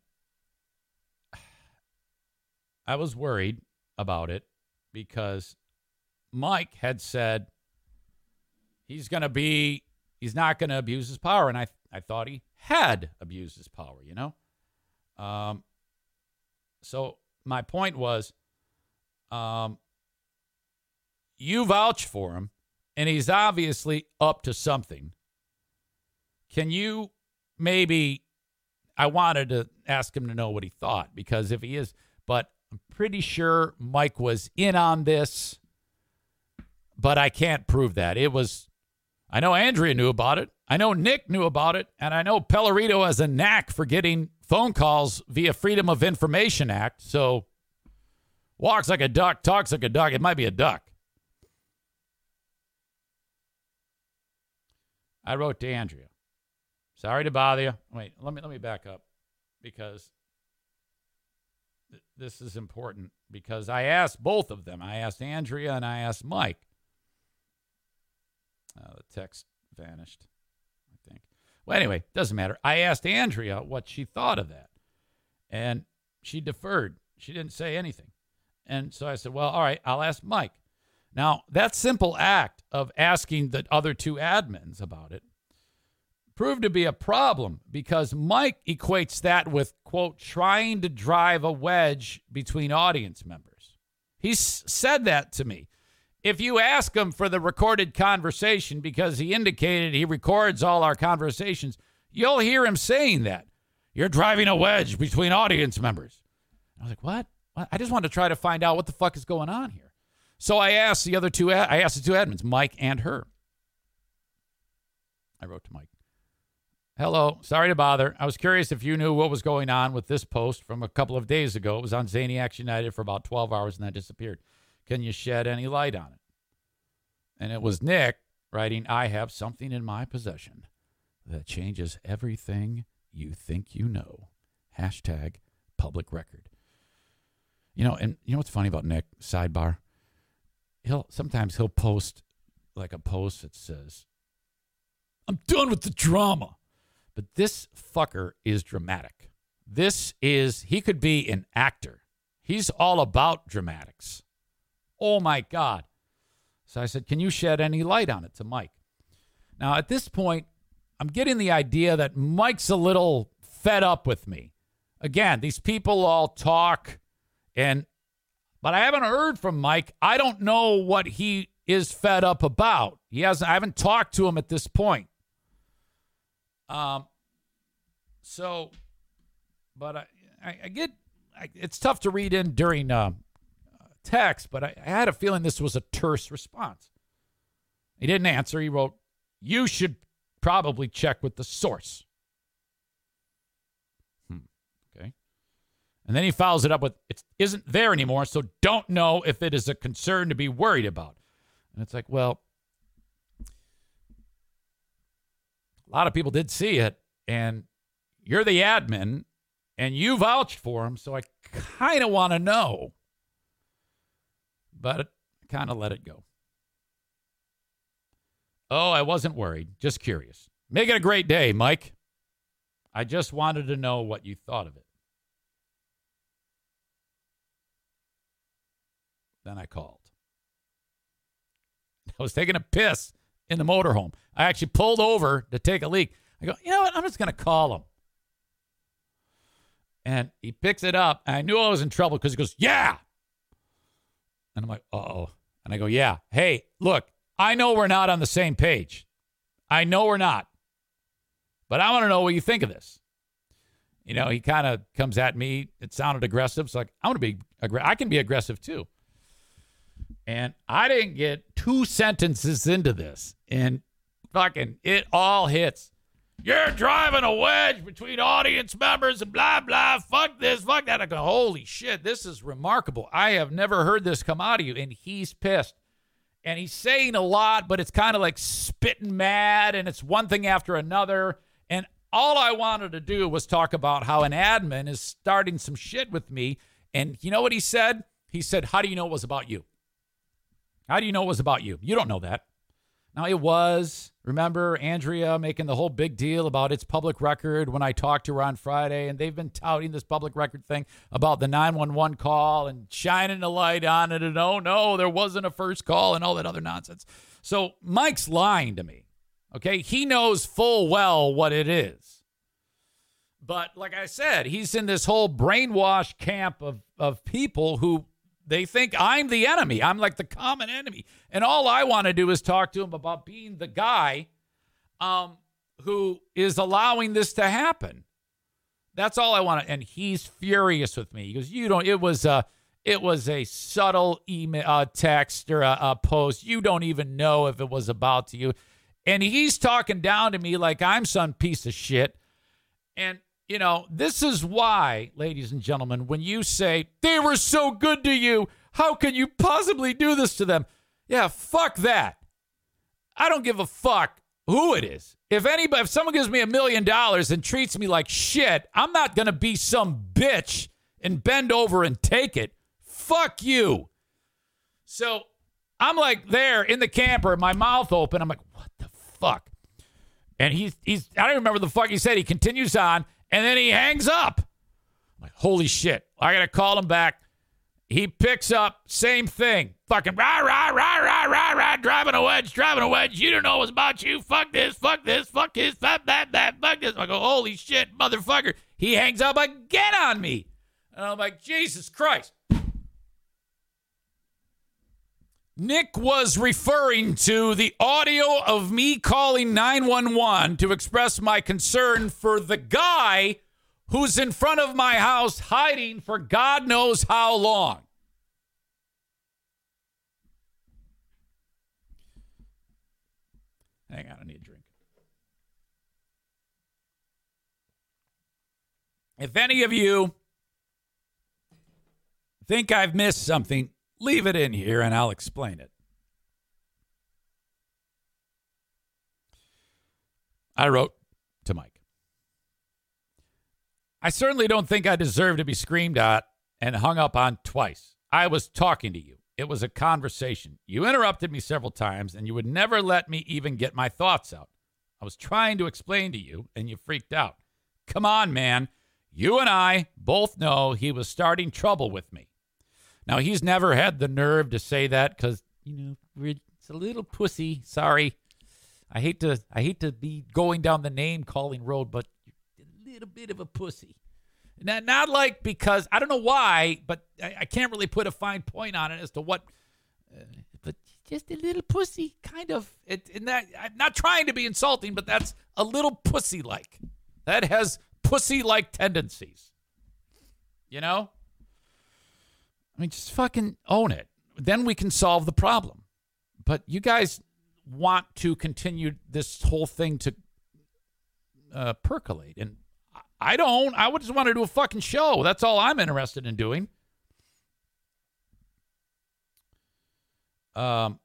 I was worried about it because Mike had said he's not going to abuse his power. And I thought he had abused his power, you know? So my point was, you vouch for him, and he's obviously up to something. Can you I wanted to ask him to know what he thought, because if he is, but I'm pretty sure Mike was in on this, but I can't prove that. I know Andrea knew about it. I know Nick knew about it. And I know Pellerito has a knack for getting phone calls via Freedom of Information Act. So walks like a duck, talks like a duck. It might be a duck. I wrote to Andrea. Sorry to bother you. Wait, let me back up, because this is important, because I asked both of them. I asked Andrea and I asked Mike. The text vanished, I think. Well, anyway, doesn't matter. I asked Andrea what she thought of that, and she deferred. She didn't say anything. And so I said, well, all right, I'll ask Mike. Now, that simple act of asking the other two admins about it proved to be a problem, because Mike equates that with, quote, trying to drive a wedge between audience members. He's said that to me. If you ask him for the recorded conversation, because he indicated he records all our conversations, you'll hear him saying that. You're driving a wedge between audience members. I was like, what? I just wanted to try to find out what the fuck is going on here. So I asked the two admins, Mike and her. I wrote to Mike. Hello, sorry to bother. I was curious if you knew what was going on with this post from a couple of days ago. It was on Zaniacs United for about 12 hours and then disappeared. Can you shed any light on it? And it was Nick writing, I have something in my possession that changes everything you think you know. Hashtag public record. You know, and you know what's funny about Nick? Sidebar. Sometimes he'll post like a post that says, I'm done with the drama. But this fucker is dramatic. He could be an actor. He's all about dramatics. Oh, my God. So I said, can you shed any light on it to Mike? Now, at this point, I'm getting the idea that Mike's a little fed up with me. Again, these people all talk, but I haven't heard from Mike. I don't know what he is fed up about. I haven't talked to him at this point. It's tough to read in during text, but I had a feeling this was a terse response. He didn't answer. He wrote, you should probably check with the source. Okay. And then he follows it up with, it isn't there anymore, so don't know if it is a concern to be worried about. And it's like, well, a lot of people did see it, and you're the admin, and you vouched for him, so I kind of want to know. But I kind of let it go. Oh, I wasn't worried. Just curious. Make it a great day, Mike. I just wanted to know what you thought of it. Then I called. I was taking a piss in the motorhome. I actually pulled over to take a leak. I go, you know what? I'm just going to call him. And he picks it up. And I knew I was in trouble because he goes, yeah. And I'm like, uh-oh. And I go, yeah. Hey, look, I know we're not on the same page. I know we're not. But I want to know what you think of this. You know, he kind of comes at me. It sounded aggressive. So like, I can be aggressive too. And I didn't get 2 sentences into this. And fucking it all hits. You're driving a wedge between audience members and blah, blah. Fuck this, fuck that. I go, holy shit, this is remarkable. I have never heard this come out of you. And he's pissed. And he's saying a lot, but it's kind of like spitting mad. And it's one thing after another. And all I wanted to do was talk about how an admin is starting some shit with me. And you know what he said? He said, how do you know it was about you? How do you know it was about you? You don't know that. Now, it was, remember Andrea making the whole big deal about it's public record when I talked to her on Friday, and they've been touting this public record thing about the 911 call and shining the light on it, and oh no, there wasn't a first call and all that other nonsense. So Mike's lying to me, okay? He knows full well what it is. But like I said, he's in this whole brainwash camp of people who they think I'm the enemy. I'm like the common enemy. And all I want to do is talk to him about being the guy who is allowing this to happen. That's all I want to. And he's furious with me. He goes, "You don't." It was a subtle email, text, or a post. You don't even know if it was about to you. And he's talking down to me like I'm some piece of shit. And you know, this is why, ladies and gentlemen, when you say, they were so good to you, how can you possibly do this to them? Yeah, fuck that. I don't give a fuck who it is. If someone gives me $1 million and treats me like shit, I'm not going to be some bitch and bend over and take it. Fuck you. So I'm like there in the camper, my mouth open. I'm like, what the fuck? And he's I don't remember the fuck he said. He continues on. And then he hangs up. I'm like, holy shit. I got to call him back. He picks up, same thing. Fucking rah, rah, rah, rah, rah, rah, driving a wedge. You don't know what's about you. Fuck this, fuck his, fuck that, fuck this. I go, holy shit, motherfucker. He hangs up again on me. And I'm like, Jesus Christ. Nick was referring to the audio of me calling 911 to express my concern for the guy who's in front of my house hiding for God knows how long. Hang on, I need a drink. If any of you think I've missed something, leave it in here and I'll explain it. I wrote to Mike. I certainly don't think I deserve to be screamed at and hung up on twice. I was talking to you. It was a conversation. You interrupted me several times and you would never let me even get my thoughts out. I was trying to explain to you and you freaked out. Come on, man. You and I both know he was starting trouble with me. Now, he's never had the nerve to say that because, it's a little pussy. Sorry. I hate to be going down the name-calling road, but you're a little bit of a pussy. Not like because, I don't know why, but I can't really put a fine point on it as to what, but just a little pussy, kind of. I'm not trying to be insulting, but that's a little pussy-like. That has pussy-like tendencies. You know? I mean, just fucking own it. Then we can solve the problem. But you guys want to continue this whole thing to percolate. And I don't. I would just want to do a fucking show. That's all I'm interested in doing. Anyway,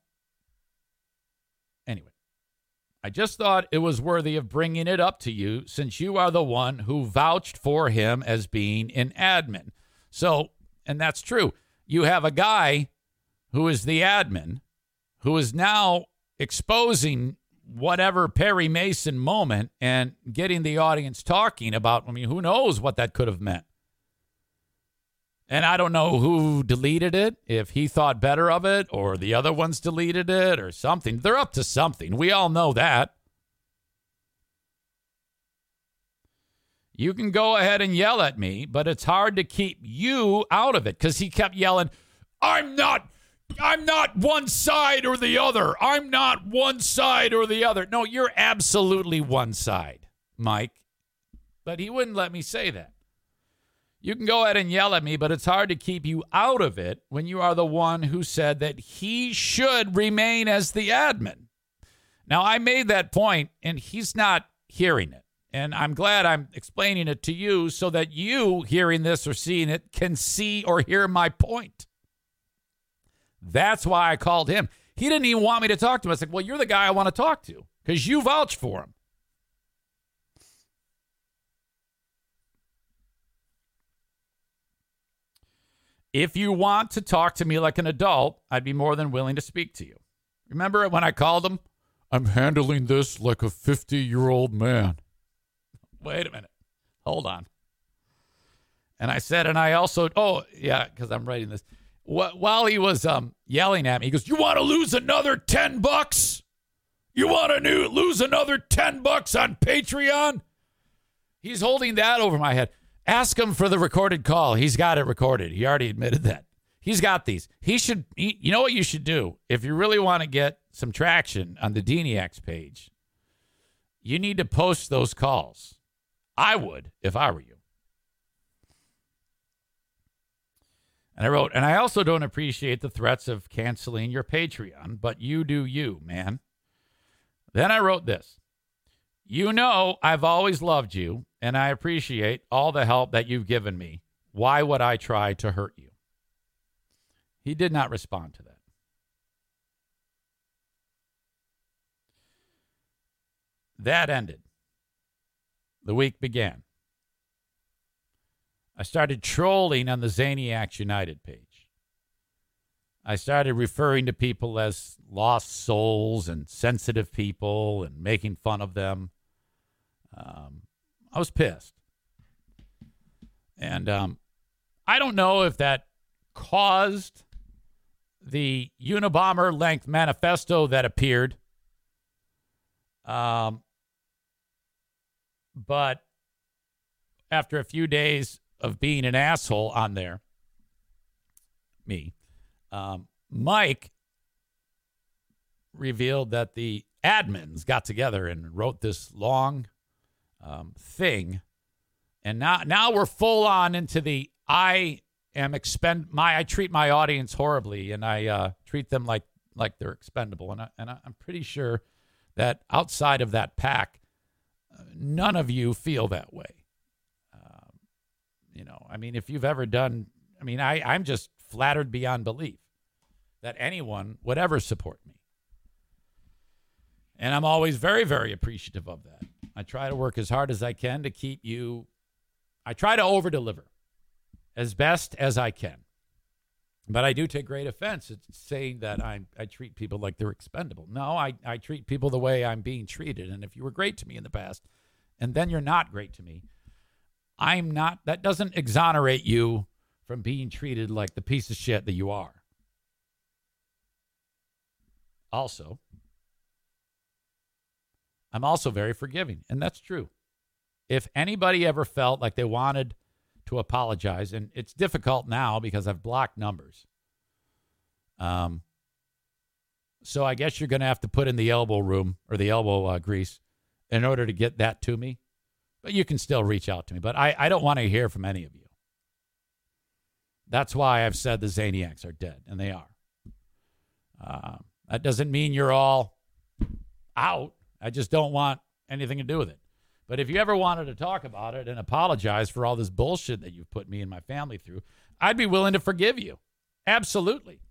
I just thought it was worthy of bringing it up to you since you are the one who vouched for him as being an admin. So, and that's true. You have a guy who is the admin who is now exposing whatever Perry Mason moment and getting the audience talking about, who knows what that could have meant. And I don't know who deleted it, if he thought better of it or the other ones deleted it or something. They're up to something. We all know that. You can go ahead and yell at me, but it's hard to keep you out of it because he kept yelling, I'm not one side or the other. I'm not one side or the other. No, you're absolutely one side, Mike. But he wouldn't let me say that. You can go ahead and yell at me, but it's hard to keep you out of it when you are the one who said that he should remain as the admin. Now, I made that point, and he's not hearing it. And I'm glad I'm explaining it to you so that you, hearing this or seeing it, can see or hear my point. That's why I called him. He didn't even want me to talk to him. I said, well, you're the guy I want to talk to because you vouched for him. If you want to talk to me like an adult, I'd be more than willing to speak to you. Remember when I called him? I'm handling this like a 50-year-old man. Wait a minute. Hold on. And I said, and I also, because I'm writing this. While he was yelling at me, he goes, you want to lose another $10? You want to lose another $10 on Patreon? He's holding that over my head. Ask him for the recorded call. He's got it recorded. He already admitted that. He's got these. You know what you should do? If you really want to get some traction on the Deniacs page, you need to post those calls. I would if I were you. And I wrote, and I also don't appreciate the threats of canceling your Patreon, but you do you, man. Then I wrote this. You know I've always loved you, and I appreciate all the help that you've given me. Why would I try to hurt you? He did not respond to that. That ended. The week began. I started trolling on the Zaniacs United page. I started referring to people as lost souls and sensitive people and making fun of them. I was pissed. And I don't know if that caused the Unabomber-length manifesto that appeared. But after a few days of being an asshole on there, Mike revealed that the admins got together and wrote this long thing, and now we're full on into the I treat my audience horribly, and I treat them like they're expendable, and I'm pretty sure that outside of that pack, none of you feel that way. If you've ever done, I'm just flattered beyond belief that anyone would ever support me. And I'm always very, very appreciative of that. I try to work as hard as I can to keep you. I try to over-deliver as best as I can. But I do take great offense at saying that I treat people like they're expendable. No, I treat people the way I'm being treated. And if you were great to me in the past, and then you're not great to me, I'm not. That doesn't exonerate you from being treated like the piece of shit that you are. Also, I'm also very forgiving, and that's true. If anybody ever felt like they wanted to apologize, and it's difficult now because I've blocked numbers. So I guess you're going to have to put in the elbow room or the elbow grease in order to get that to me. But you can still reach out to me. But I don't want to hear from any of you. That's why I've said the Zaniacs are dead, and they are. That doesn't mean you're all out. I just don't want anything to do with it. But if you ever wanted to talk about it and apologize for all this bullshit that you've put me and my family through, I'd be willing to forgive you. Absolutely.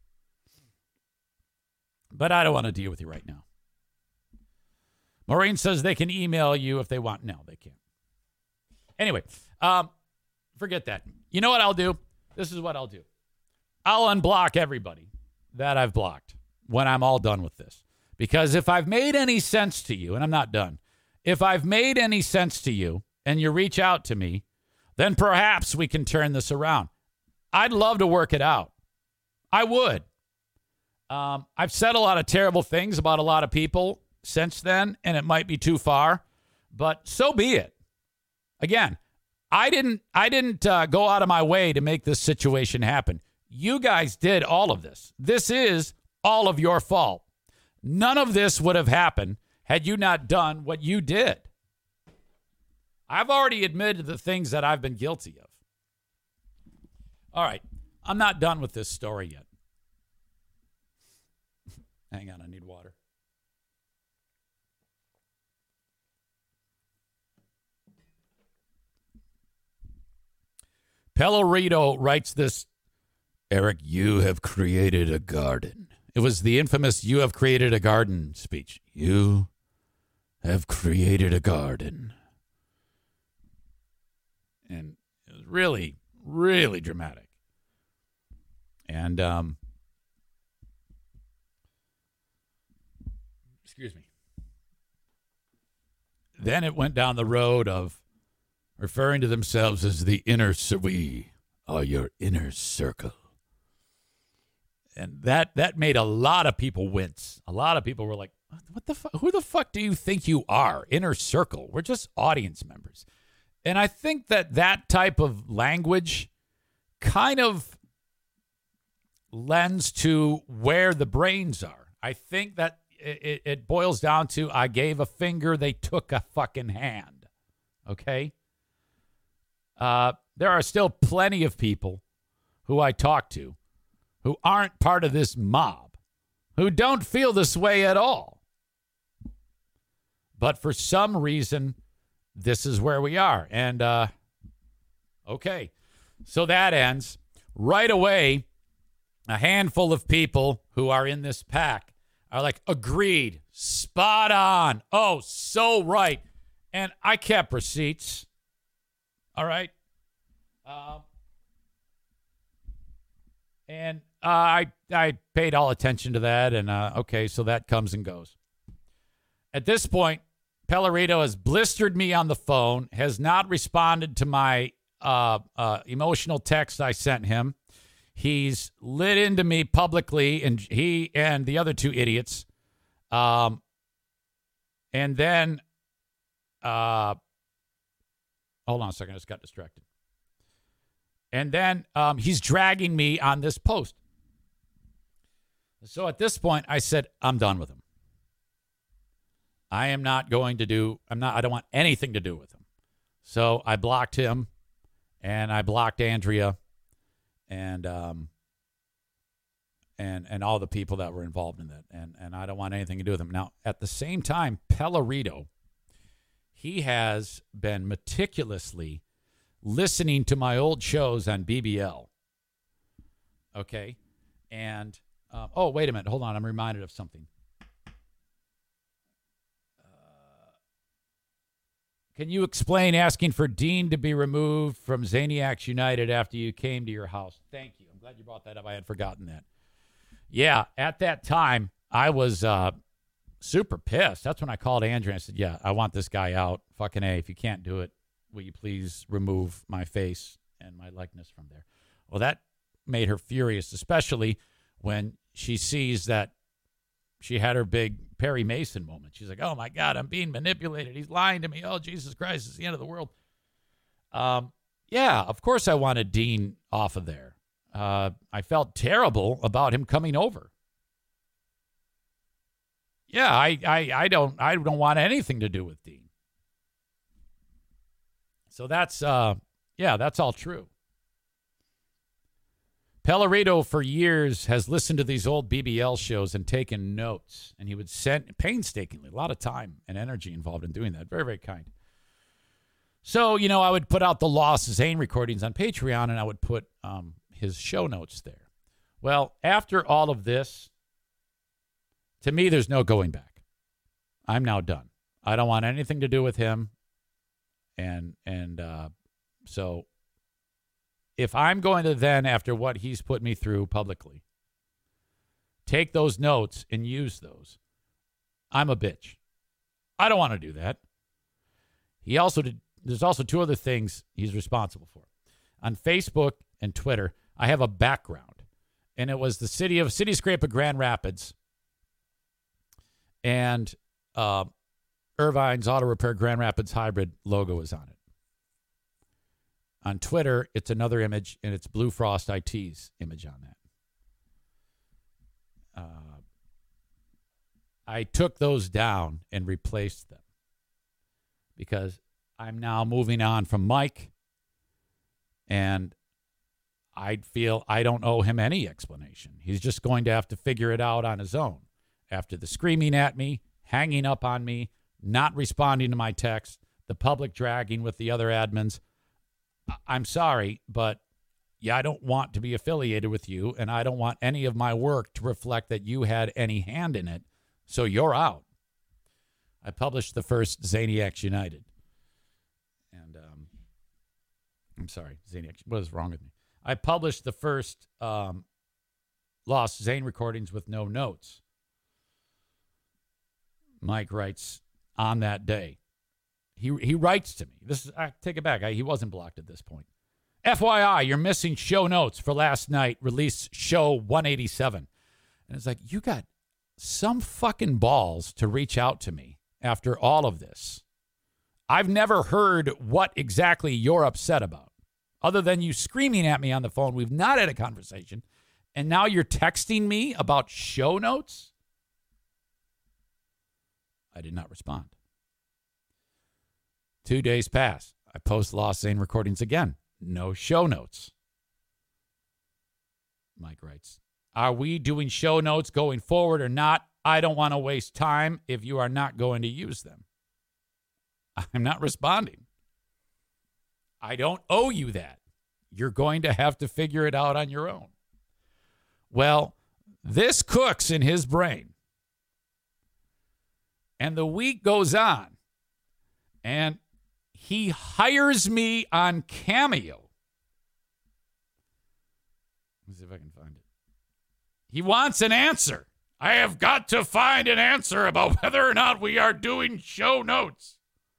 But I don't want to deal with you right now. Maureen says they can email you if they want. No, they can't. Anyway, forget that. You know what I'll do? This is what I'll do. I'll unblock everybody that I've blocked when I'm all done with this. Because if I've made any sense to you, and I'm not done, if I've made any sense to you and you reach out to me, then perhaps we can turn this around. I'd love to work it out. I would. I've said a lot of terrible things about a lot of people since then, and it might be too far, but so be it. Again, I didn't go out of my way to make this situation happen. You guys did all of this. This is all of your fault. None of this would have happened had you not done what you did. I've already admitted the things that I've been guilty of. All right. I'm not done with this story yet. Hang on, I need water. Pellerito writes this, Eric, you have created a garden. It was the infamous "you have created a garden" speech. You have created a garden. And it was really, really dramatic. And, excuse me. Then it went down the road of referring to themselves as the inner circle. We are your inner circle. And that made a lot of people wince. A lot of people were like, what the fuck? Who the fuck do you think you are? Inner circle. We're just audience members. And I think that type of language kind of lends to where the brains are. I think that it boils down to I gave a finger, they took a fucking hand. Okay? There are still plenty of people who I talk to who aren't part of this mob, who don't feel this way at all. But for some reason, this is where we are. And, okay. So that ends. Right away, a handful of people who are in this pack are like, agreed, spot on. Oh, so right. And I kept receipts. All right. And I paid all attention to that. And, okay, so that comes and goes. At this point, Pellerito has blistered me on the phone, has not responded to my emotional text I sent him. He's lit into me publicly, and he and the other two idiots. And then, hold on a second, I just got distracted. And then he's dragging me on this post. So at this point, I said, I'm done with him. I don't want anything to do with him. So I blocked him, and I blocked Andrea, and all the people that were involved in that. And I don't want anything to do with him. Now, at the same time, Pellerito, he has been meticulously listening to my old shows on BBL. Okay? And, oh, wait a minute. Hold on. I'm reminded of something. Can you explain asking for Dean to be removed from Zaniacs United after you came to your house? Thank you. I'm glad you brought that up. I had forgotten that. Yeah, at that time, I was super pissed. That's when I called Andrew and I said, yeah, I want this guy out. Fucking A, if you can't do it, will you please remove my face and my likeness from there? Well, that made her furious, especially when she sees that she had her big Perry Mason moment. She's like, oh, my God, I'm being manipulated. He's lying to me. Oh, Jesus Christ, it's the end of the world. Yeah, of course I wanted Dean off of there. I felt terrible about him coming over. Yeah, I don't want anything to do with Dean. So that's that's all true. Pellerito for years has listened to these old BBL shows and taken notes, and he would send painstakingly, a lot of time and energy involved in doing that. Very, very kind. So, I would put out the Lost Zane recordings on Patreon, and I would put his show notes there. Well, after all of this, to me, there's no going back. I'm now done. I don't want anything to do with him. And so if I'm going to then, after what he's put me through publicly, take those notes and use those, I'm a bitch. I don't want to do that. There's also two other things he's responsible for. On Facebook and Twitter, I have a background, and it was the Cityscape of Grand Rapids and Irvine's Auto Repair Grand Rapids Hybrid logo is on it. On Twitter, it's another image, and it's Blue Frost IT's image on that. I took those down and replaced them because I'm now moving on from Mike, and I feel I don't owe him any explanation. He's just going to have to figure it out on his own. After the screaming at me, hanging up on me, not responding to my text, the public dragging with the other admins, I'm sorry, but I don't want to be affiliated with you, and I don't want any of my work to reflect that you had any hand in it, so you're out. I published the first Zaniacs United. And I'm sorry, Zaniacs, what is wrong with me? I published the first lost Zane recordings with no notes. Mike writes on that day. He writes to me. I take it back. He wasn't blocked at this point. FYI, you're missing show notes for last night. Release show 187. And it's like, you got some fucking balls to reach out to me after all of this. I've never heard what exactly you're upset about, other than you screaming at me on the phone. We've not had a conversation. And now you're texting me about show notes? I did not respond. 2 days pass. I post Lost Zane recordings again. No show notes. Mike writes, are we doing show notes going forward or not? I don't want to waste time if you are not going to use them. I'm not responding. I don't owe you that. You're going to have to figure it out on your own. Well, this cooks in his brain. And the week goes on. And he hires me on Cameo. Let me see if I can find it. He wants an answer. I have got to find an answer about whether or not we are doing show notes.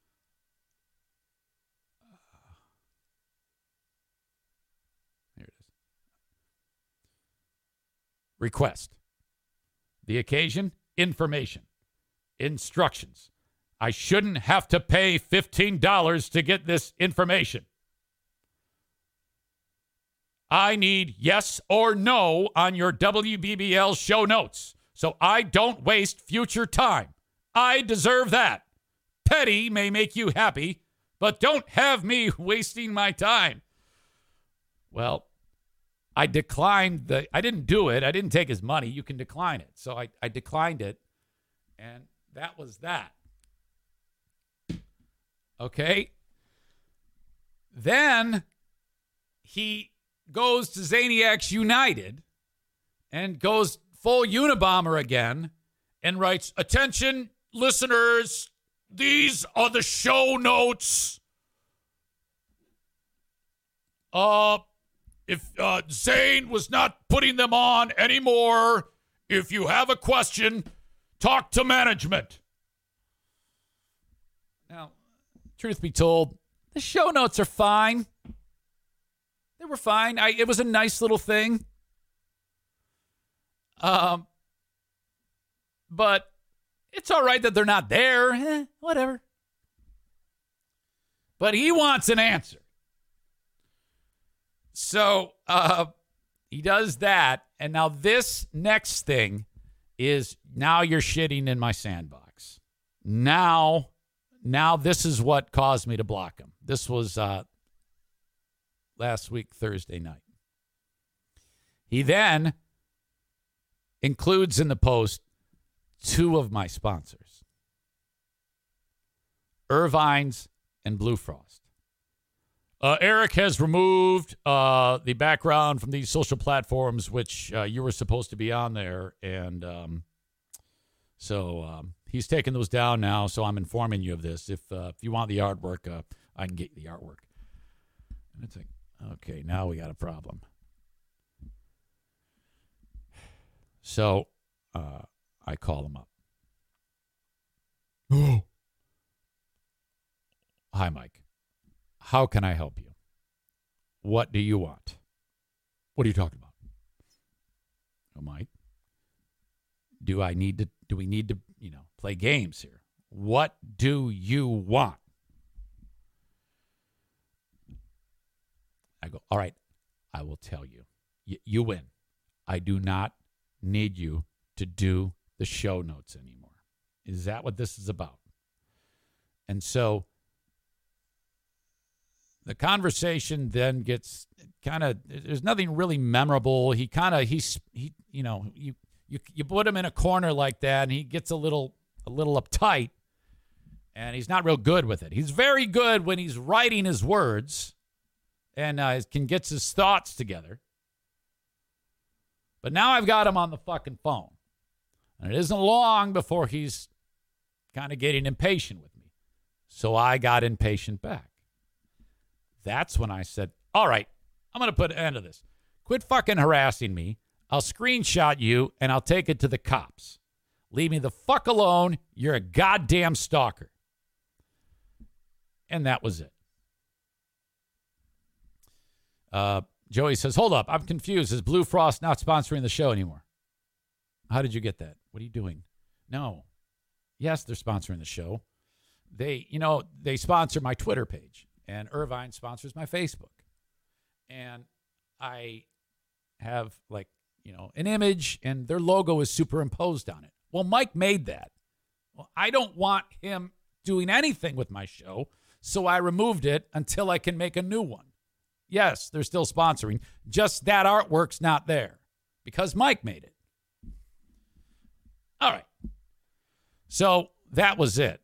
Here it is. Request. The occasion, information. Instructions. I shouldn't have to pay $15 to get this information. I need yes or no on your WBBL show notes so I don't waste future time. I deserve that. Petty may make you happy, but don't have me wasting my time. Well, I declined I didn't do it. I didn't take his money. You can decline it. So I declined it, and that was that. Okay. Then he goes to Zaniacs United and goes full Unabomber again and writes, attention, listeners, these are the show notes. If Zane was not putting them on anymore, if you have a question, talk to management. Now, truth be told, the show notes are fine. They were fine. It was a nice little thing. But it's all right that they're not there. Whatever. But he wants an answer. So he does that. And now this next thing is, now you're shitting in my sandbox. Now this is what caused me to block him. This was last week, Thursday night. He then includes in the post two of my sponsors, Irvine's and Blue Frost. Eric has removed the background from these social platforms, which you were supposed to be on there. And so he's taking those down now, so I'm informing you of this. If you want the artwork, I can get the artwork. And it's like, okay, now we got a problem. So I call him up. Oh. Hi, Mike. How can I help you? What do you want? What are you talking about? Oh, Mike. Do we need to, play games here? What do you want? I go, all right, I will tell you. You win. I do not need you to do the show notes anymore. Is that what this is about? And so the conversation then gets kind of, there's nothing really memorable. You put him in a corner like that and he gets a little uptight, and he's not real good with it. He's very good when he's writing his words and gets his thoughts together. But now I've got him on the fucking phone. And it isn't long before he's kind of getting impatient with me. So I got impatient back. That's when I said, all right, I'm going to put an end to this. Quit fucking harassing me. I'll screenshot you and I'll take it to the cops. Leave me the fuck alone. You're a goddamn stalker. And that was it. Joey says, hold up. I'm confused. Is Blue Frost not sponsoring the show anymore? How did you get that? What are you doing? No. Yes, they're sponsoring the show. They sponsor my Twitter page, and Irvine sponsors my Facebook. And I have an image, and their logo is superimposed on it. Well, Mike made that. Well, I don't want him doing anything with my show, so I removed it until I can make a new one. Yes, they're still sponsoring. Just that artwork's not there because Mike made it. All right. So that was it.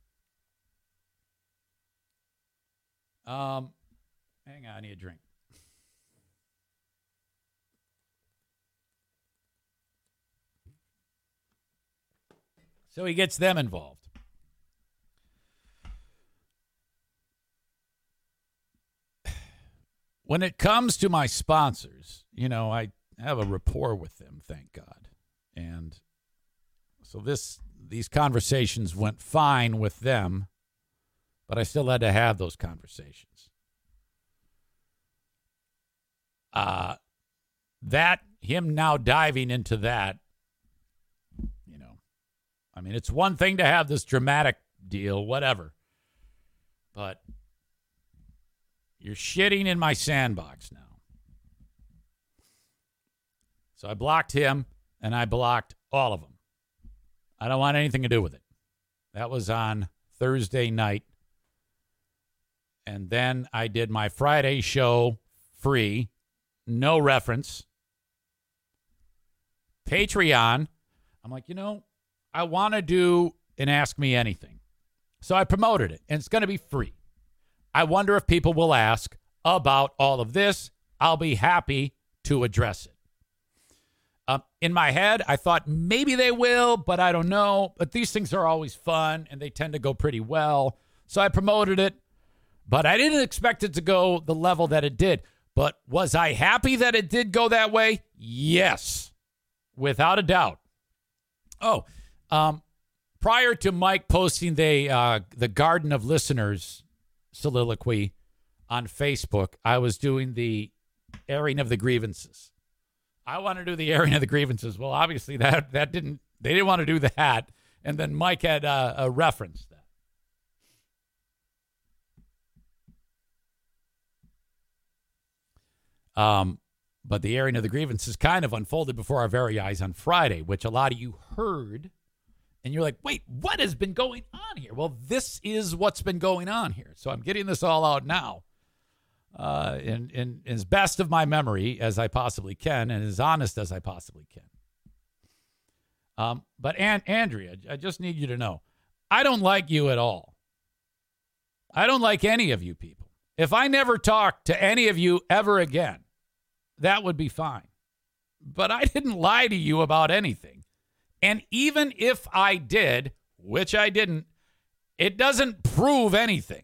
Hang on, I need a drink. So he gets them involved. When it comes to my sponsors, I have a rapport with them, thank God. And so these conversations went fine with them, but I still had to have those conversations. Him now diving into that, it's one thing to have this dramatic deal, whatever, but you're shitting in my sandbox now. So I blocked him, and I blocked all of them. I don't want anything to do with it. That was on Thursday night. And then I did my Friday show free, no reference. Patreon. I'm like, I want to do an Ask Me Anything. So I promoted it, and it's going to be free. I wonder if people will ask about all of this. I'll be happy to address it. In my head, I thought maybe they will, but I don't know. But these things are always fun, and they tend to go pretty well. So I promoted it, but I didn't expect it to go the level that it did. But was I happy that it did go that way? Yes, without a doubt. Oh, prior to Mike posting the Garden of Listeners soliloquy on Facebook, I was doing the airing of the grievances. I want to do the airing of the grievances. Well, obviously they didn't want to do that. And then Mike had referenced that. But the airing of the grievances kind of unfolded before our very eyes on Friday, which a lot of you heard. And you're like, wait, what has been going on here? Well, this is what's been going on here. So I'm getting this all out now in as best of my memory as I possibly can and as honest as I possibly can. But Andrea, I just need you to know, I don't like you at all. I don't like any of you people. If I never talk to any of you ever again, that would be fine. But I didn't lie to you about anything. And even if I did, which I didn't, it doesn't prove anything.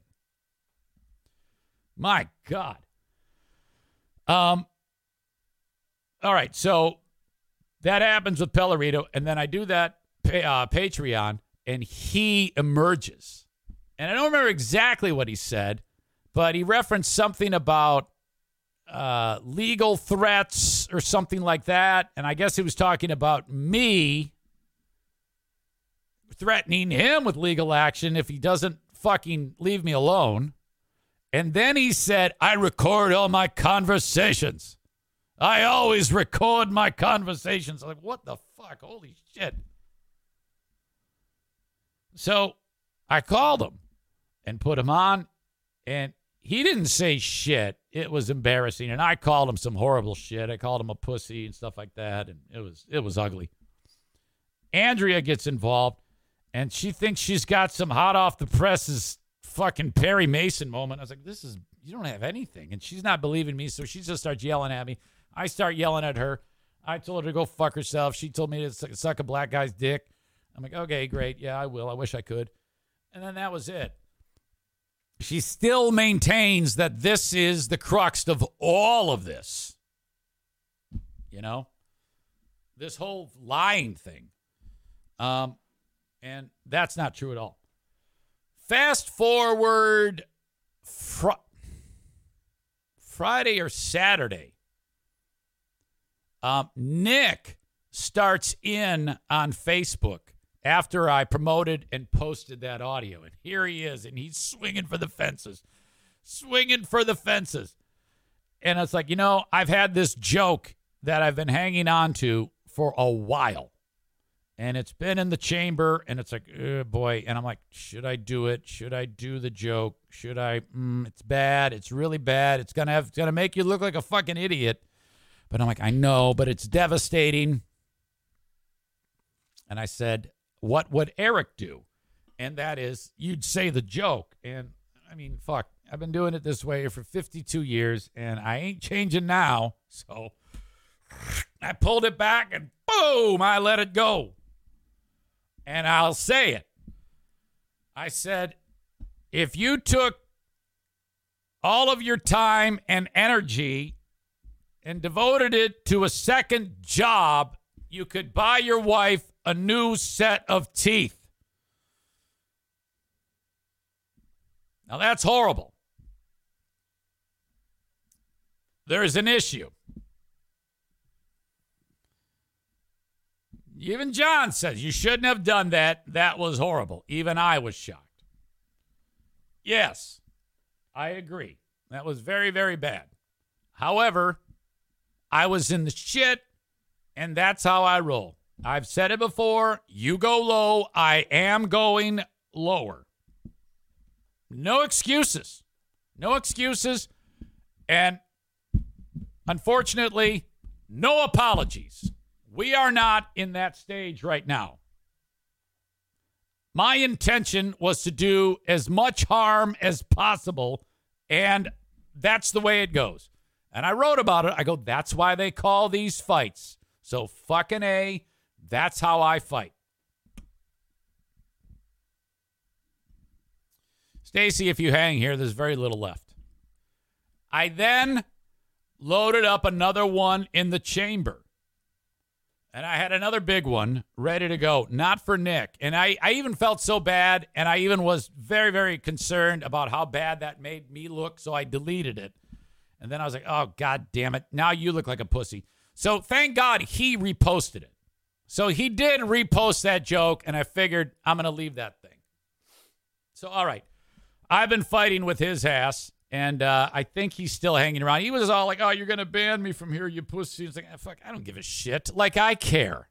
My God. All right, so that happens with Pellerito, and then I do that Patreon, and he emerges. And I don't remember exactly what he said, but he referenced something about legal threats or something like that. And I guess he was talking about me threatening him with legal action if he doesn't fucking leave me alone. And then he said, I record all my conversations. I always record my conversations. I'm like, what the fuck? Holy shit. So I called him and put him on, and he didn't say shit. It was embarrassing. And I called him some horrible shit. I called him a pussy and stuff like that. And it was ugly. Andrea gets involved, and she thinks she's got some hot off the presses fucking Perry Mason moment. I was like, you don't have anything. And she's not believing me. So she just starts yelling at me. I start yelling at her. I told her to go fuck herself. She told me to suck a black guy's dick. I'm like, okay, great. Yeah, I will. I wish I could. And then that was it. She still maintains that this is the crux of all of this. You know? this whole lying thing. And that's not true at all. Fast forward Friday or Saturday. Nick starts in on Facebook after I promoted and posted that audio. And here he is, and he's swinging for the fences. And it's like, I've had this joke that I've been hanging on to for a while. And it's been in the chamber, and it's like, oh boy. And I'm like, should I do it? Should I do the joke? Should I? It's bad. It's really bad. It's gonna make you look like a fucking idiot. But I'm like, I know, but it's devastating. And I said, what would Eric do? And that is, you'd say the joke. And I mean, fuck, I've been doing it this way for 52 years, and I ain't changing now. So I pulled it back, and boom, I let it go. And I'll say it. I said, if you took all of your time and energy and devoted it to a second job, you could buy your wife a new set of teeth. Now that's horrible. There is an issue. Even John says you shouldn't have done that. That was horrible. Even I was shocked. Yes, I agree. That was very, very bad. However, I was in the shit, and that's how I roll. I've said it before. You go low. I am going lower. No excuses. No excuses. And unfortunately, no apologies. We are not in that stage right now. My intention was to do as much harm as possible, and that's the way it goes. And I wrote about it. I go, that's why they call these fights. So fucking A, that's how I fight. Stacy, if you hang here, there's very little left. I then loaded up another one in the chamber. And I had another big one ready to go, not for Nick. And I even felt so bad, and I even was very, very concerned about how bad that made me look, so I deleted it. And then I was like, oh, God damn it. Now you look like a pussy. So thank God he reposted it. So he did repost that joke, and I figured I'm going to leave that thing. So, all right. I've been fighting with his ass, and I think he's still hanging around. He was all like, oh, you're going to ban me from here, you pussy. It's like, fuck, I don't give a shit. Like, I care.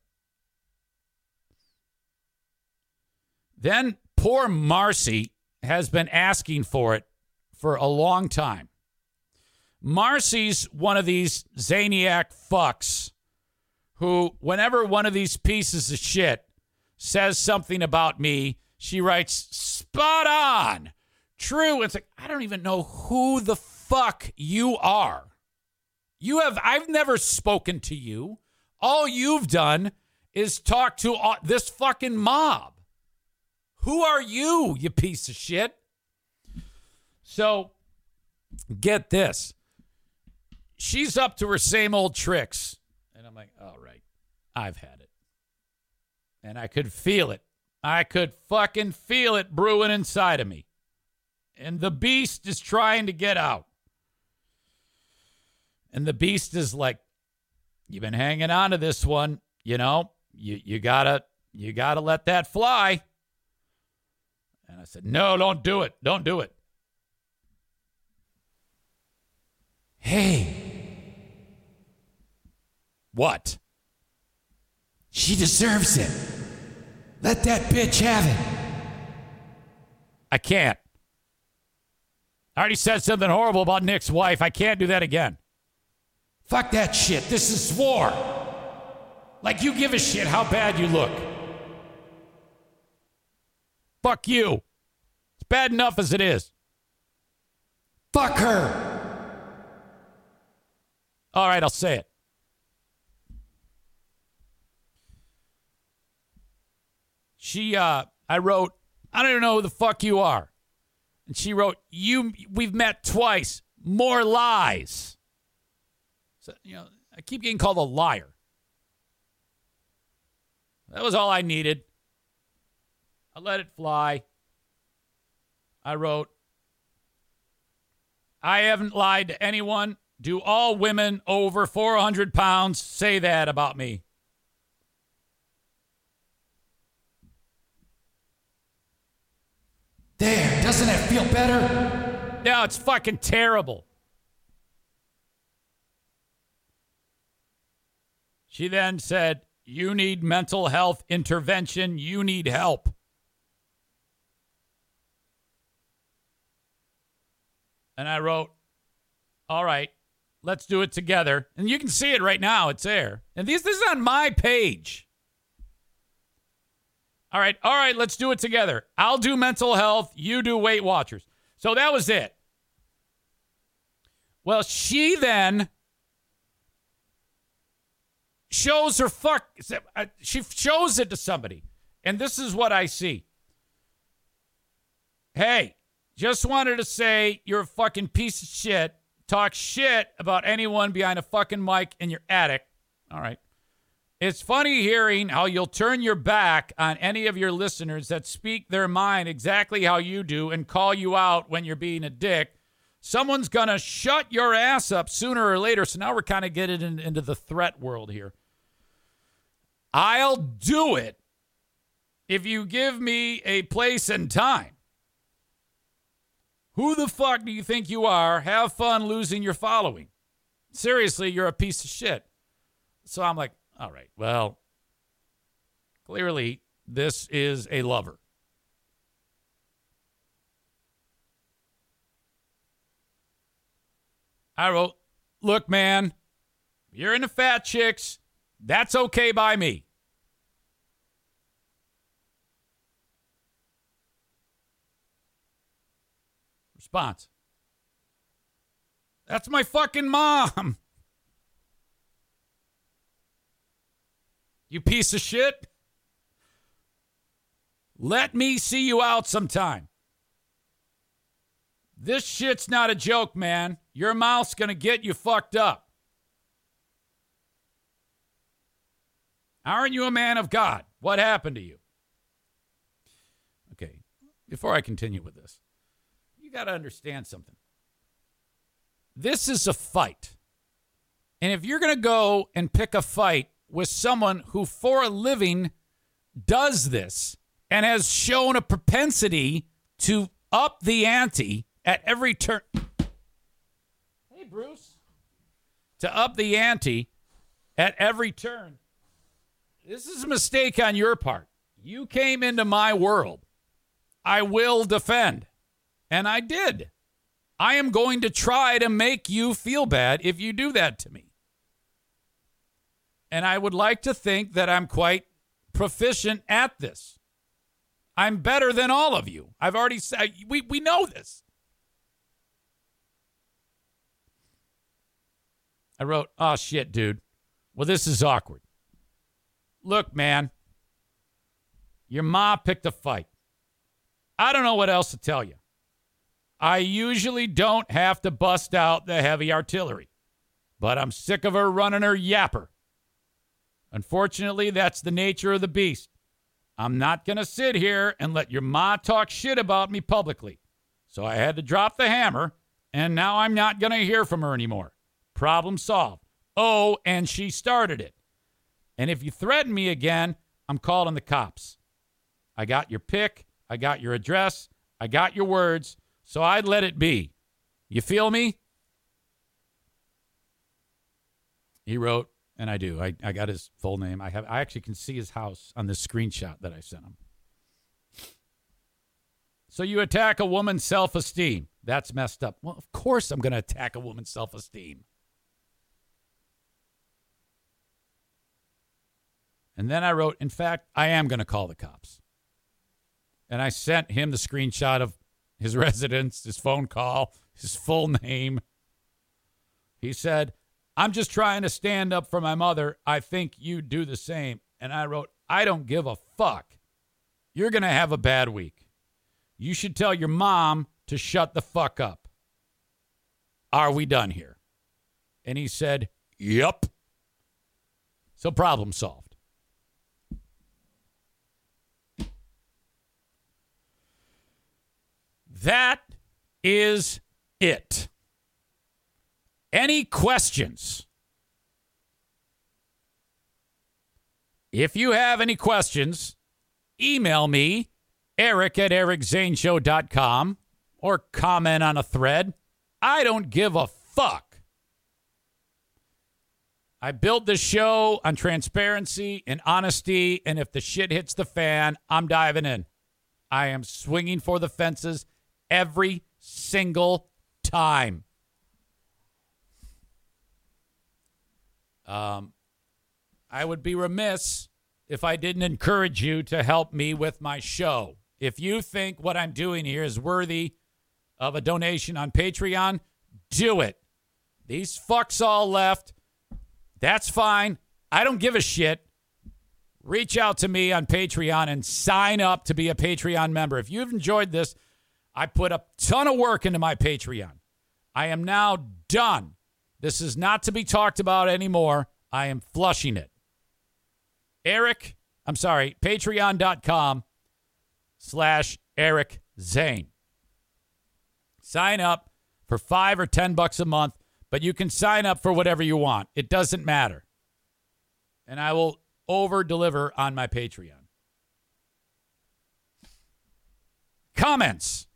Then poor Marcy has been asking for it for a long time. Marcy's one of these Zaniac fucks who, whenever one of these pieces of shit says something about me, she writes, spot on. True. It's like, I don't even know who the fuck you are. I've never spoken to you. All you've done is talk to this fucking mob. Who are you, you piece of shit? So, get this. She's up to her same old tricks. And I'm like, all right, I've had it. And I could feel it. I could fucking feel it brewing inside of me. And the beast is trying to get out. And the beast is like, you've been hanging on to this one. You know, you gotta let that fly. And I said, no, don't do it. Don't do it. Hey. What? She deserves it. Let that bitch have it. I can't. I already said something horrible about Nick's wife. I can't do that again. Fuck that shit. This is war. Like you give a shit how bad you look. Fuck you. It's bad enough as it is. Fuck her. All right, I'll say it. I wrote, I don't even know who the fuck you are. And she wrote, we've met twice. More lies. So, I keep getting called a liar. That was all I needed. I let it fly. I wrote, I haven't lied to anyone. Do all women over 400 pounds say that about me? There, doesn't it feel better? No, it's fucking terrible. She then said, you need mental health intervention. You need help. And I wrote, all right, let's do it together. And you can see it right now. It's there. And this is on my page. All right, let's do it together. I'll do mental health. You do Weight Watchers. So that was it. Well, she then shows her she shows it to somebody. And this is what I see. Hey, just wanted to say you're a fucking piece of shit. Talk shit about anyone behind a fucking mic in your attic. All right. It's funny hearing how you'll turn your back on any of your listeners that speak their mind exactly how you do and call you out when you're being a dick. Someone's going to shut your ass up sooner or later. So now we're kind of getting into the threat world here. I'll do it if you give me a place and time. Who the fuck do you think you are? Have fun losing your following. Seriously, you're a piece of shit. So I'm like, all right, well, clearly this is a lover. I wrote, look, man, you're into fat chicks. That's okay by me. Response. That's my fucking mom. You piece of shit. Let me see you out sometime. This shit's not a joke, man. Your mouth's going to get you fucked up. Aren't you a man of God? What happened to you? Okay, before I continue with this, you got to understand something. This is a fight. And if you're going to go and pick a fight with someone who for a living does this and has shown a propensity to up the ante at every turn. Hey, Bruce. To up the ante at every turn. This is a mistake on your part. You came into my world. I will defend. And I did. I am going to try to make you feel bad if you do that to me. And I would like to think that I'm quite proficient at this. I'm better than all of you. I've already said, we know this. I wrote, oh, shit, dude. Well, this is awkward. Look, man, your ma picked a fight. I don't know what else to tell you. I usually don't have to bust out the heavy artillery, but I'm sick of her running her yapper. Unfortunately, that's the nature of the beast. I'm not going to sit here and let your ma talk shit about me publicly. So I had to drop the hammer, and now I'm not going to hear from her anymore. Problem solved. Oh, and she started it. And if you threaten me again, I'm calling the cops. I got your pic. I got your address. I got your words. So I'd let it be. You feel me? He wrote, and I do. I got his full name. I actually can see his house on this screenshot that I sent him. So you attack a woman's self-esteem. That's messed up. Well, of course I'm going to attack a woman's self-esteem. And then I wrote, in fact, I am going to call the cops. And I sent him the screenshot of his residence, his phone call, his full name. He said, I'm just trying to stand up for my mother. I think you do the same. And I wrote, I don't give a fuck. You're going to have a bad week. You should tell your mom to shut the fuck up. Are we done here? And he said, yep. So problem solved. That is it. Any questions? If you have any questions, email me, eric@ericzaneshow.com, or comment on a thread. I don't give a fuck. I built this show on transparency and honesty, and if the shit hits the fan, I'm diving in. I am swinging for the fences every single time. I would be remiss if I didn't encourage you to help me with my show. If you think what I'm doing here is worthy of a donation on Patreon, do it. These fucks all left. That's fine. I don't give a shit. Reach out to me on Patreon and sign up to be a Patreon member. If you've enjoyed this, I put a ton of work into my Patreon. I am now done. This is not to be talked about anymore. I am flushing it. Patreon.com/Eric Zane. Sign up for $5 or $10 a month, but you can sign up for whatever you want. It doesn't matter. And I will over-deliver on my Patreon. Comments.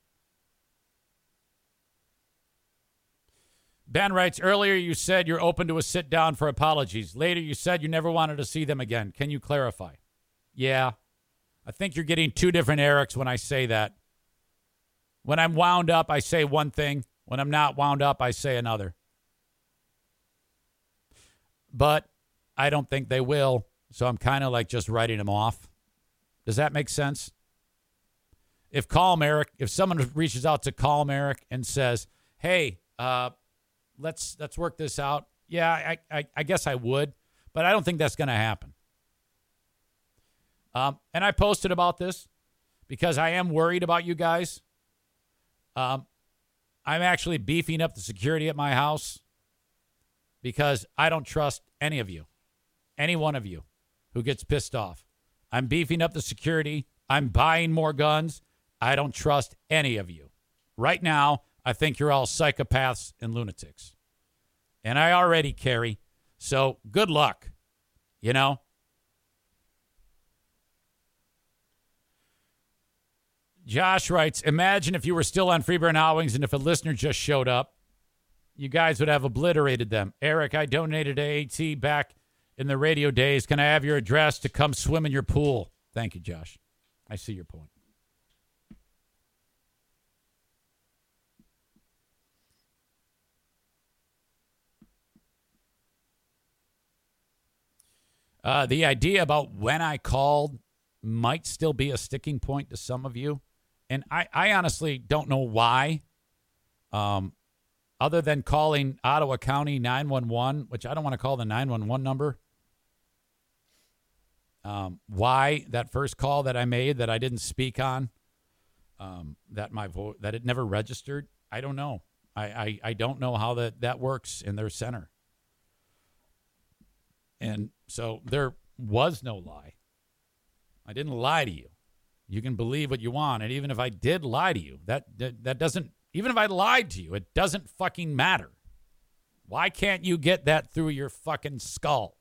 Ben writes, earlier you said you're open to a sit down for apologies. Later you said you never wanted to see them again. Can you clarify? Yeah. I think you're getting two different Erics when I say that. When I'm wound up, I say one thing. When I'm not wound up, I say another. But I don't think they will, so I'm kind of like just writing them off. Does that make sense? If someone reaches out to Calm Eric and says, hey, let's work this out. Yeah, I guess I would, but I don't think that's going to happen. And I posted about this because I am worried about you guys. I'm actually beefing up the security at my house because I don't trust any of you, any one of you who gets pissed off. I'm beefing up the security. I'm buying more guns. I don't trust any of you. Right now, I think you're all psychopaths and lunatics. And I already carry. So good luck. You know? Josh writes, imagine if you were still on Freeburn Howings and if a listener just showed up, you guys would have obliterated them. Eric, I donated to AT back in the radio days. Can I have your address to come swim in your pool? Thank you, Josh. I see your point. The idea about when I called might still be a sticking point to some of you. And I honestly don't know why. Other than calling Ottawa County 911, which I don't want to call the 911 number. Why that first call that I made that I didn't speak on, that it never registered, I don't know. I don't know how that works in their center. And so there was no lie. I didn't lie to you. You can believe what you want. And even if I did lie to you, that doesn't, even if I lied to you, it doesn't fucking matter. Why can't you get that through your fucking skull?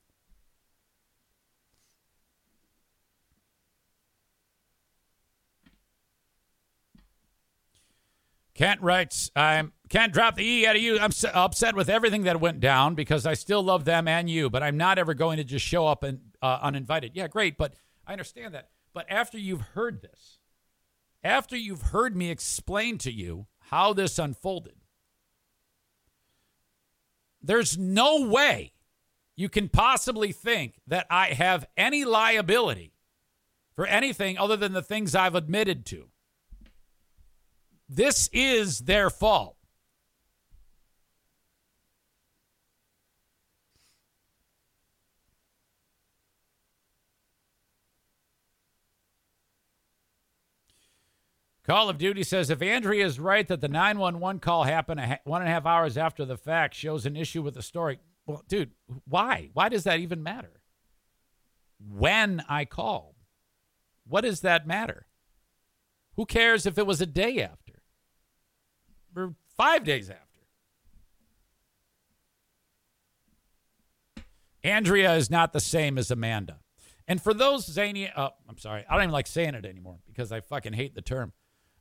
Kent writes, can't drop the E out of you. I'm upset with everything that went down because I still love them and you, but I'm not ever going to just show up and uninvited. Yeah, great, but I understand that. But after you've heard this, after you've heard me explain to you how this unfolded, there's no way you can possibly think that I have any liability for anything other than the things I've admitted to. This is their fault. Call of Duty says, if Andrea is right that the 911 call happened 1.5 hours after the fact shows an issue with the story. Well, dude, why? Why does that even matter? When I called, what does that matter? Who cares if it was a day after? or 5 days after. Andrea is not the same as Amanda. And for those zany, I'm sorry, I don't even like saying it anymore because I fucking hate the term.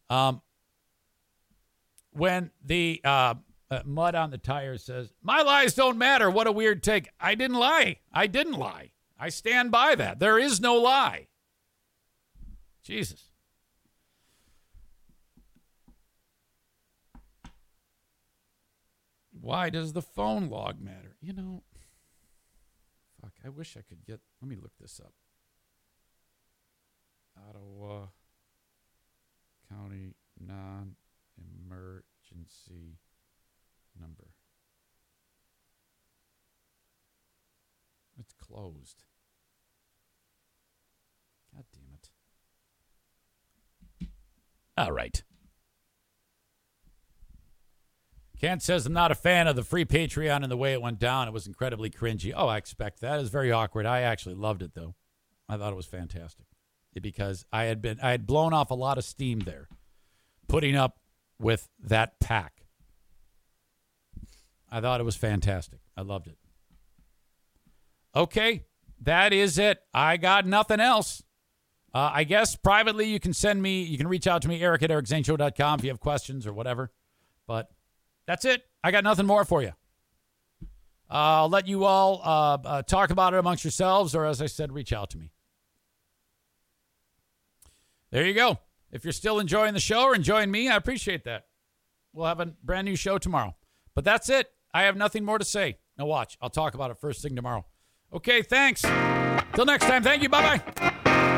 When the mud on the tire says, my lies don't matter, what a weird take. I didn't lie. I stand by that. There is no lie. Jesus. Why does the phone log matter? You know, fuck, I wish I could get, let me look this up. Ottawa County non-emergency number. It's closed. God damn it. All right. Kent says, I'm not a fan of the free Patreon and the way it went down. It was incredibly cringy. Oh, I expect that. It was very awkward. I actually loved it, though. I thought it was fantastic because I had blown off a lot of steam there, putting up with that pack. I thought it was fantastic. I loved it. Okay, that is it. I got nothing else. I guess privately you can reach out to me, Eric@ericzaneshow.com if you have questions or whatever. But that's it. I got nothing more for you. I'll let you all talk about it amongst yourselves, or as I said, reach out to me. There you go. If you're still enjoying the show or enjoying me, I appreciate that. We'll have a brand new show tomorrow. But that's it. I have nothing more to say. Now watch. I'll talk about it first thing tomorrow. Okay, thanks. Till next time. Thank you. Bye-bye.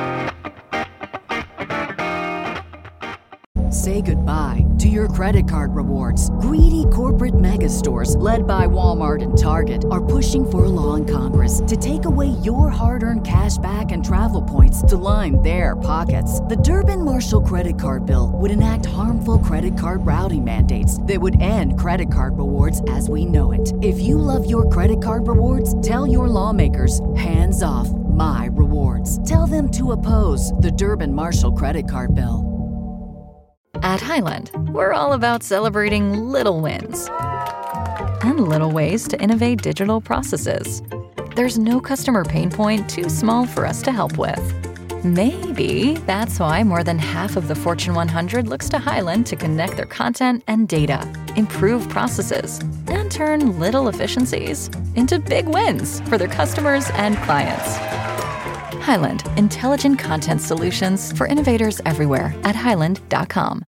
Say goodbye to your credit card rewards. Greedy corporate mega stores, led by Walmart and Target, are pushing for a law in Congress to take away your hard-earned cash back and travel points to line their pockets. The Durbin-Marshall credit card bill would enact harmful credit card routing mandates that would end credit card rewards as we know it. If you love your credit card rewards, tell your lawmakers, hands off my rewards. Tell them to oppose the Durbin-Marshall credit card bill. At Highland, we're all about celebrating little wins and little ways to innovate digital processes. There's no customer pain point too small for us to help with. Maybe that's why more than half of the Fortune 100 looks to Highland to connect their content and data, improve processes, and turn little efficiencies into big wins for their customers and clients. Highland, intelligent content solutions for innovators everywhere at highland.com.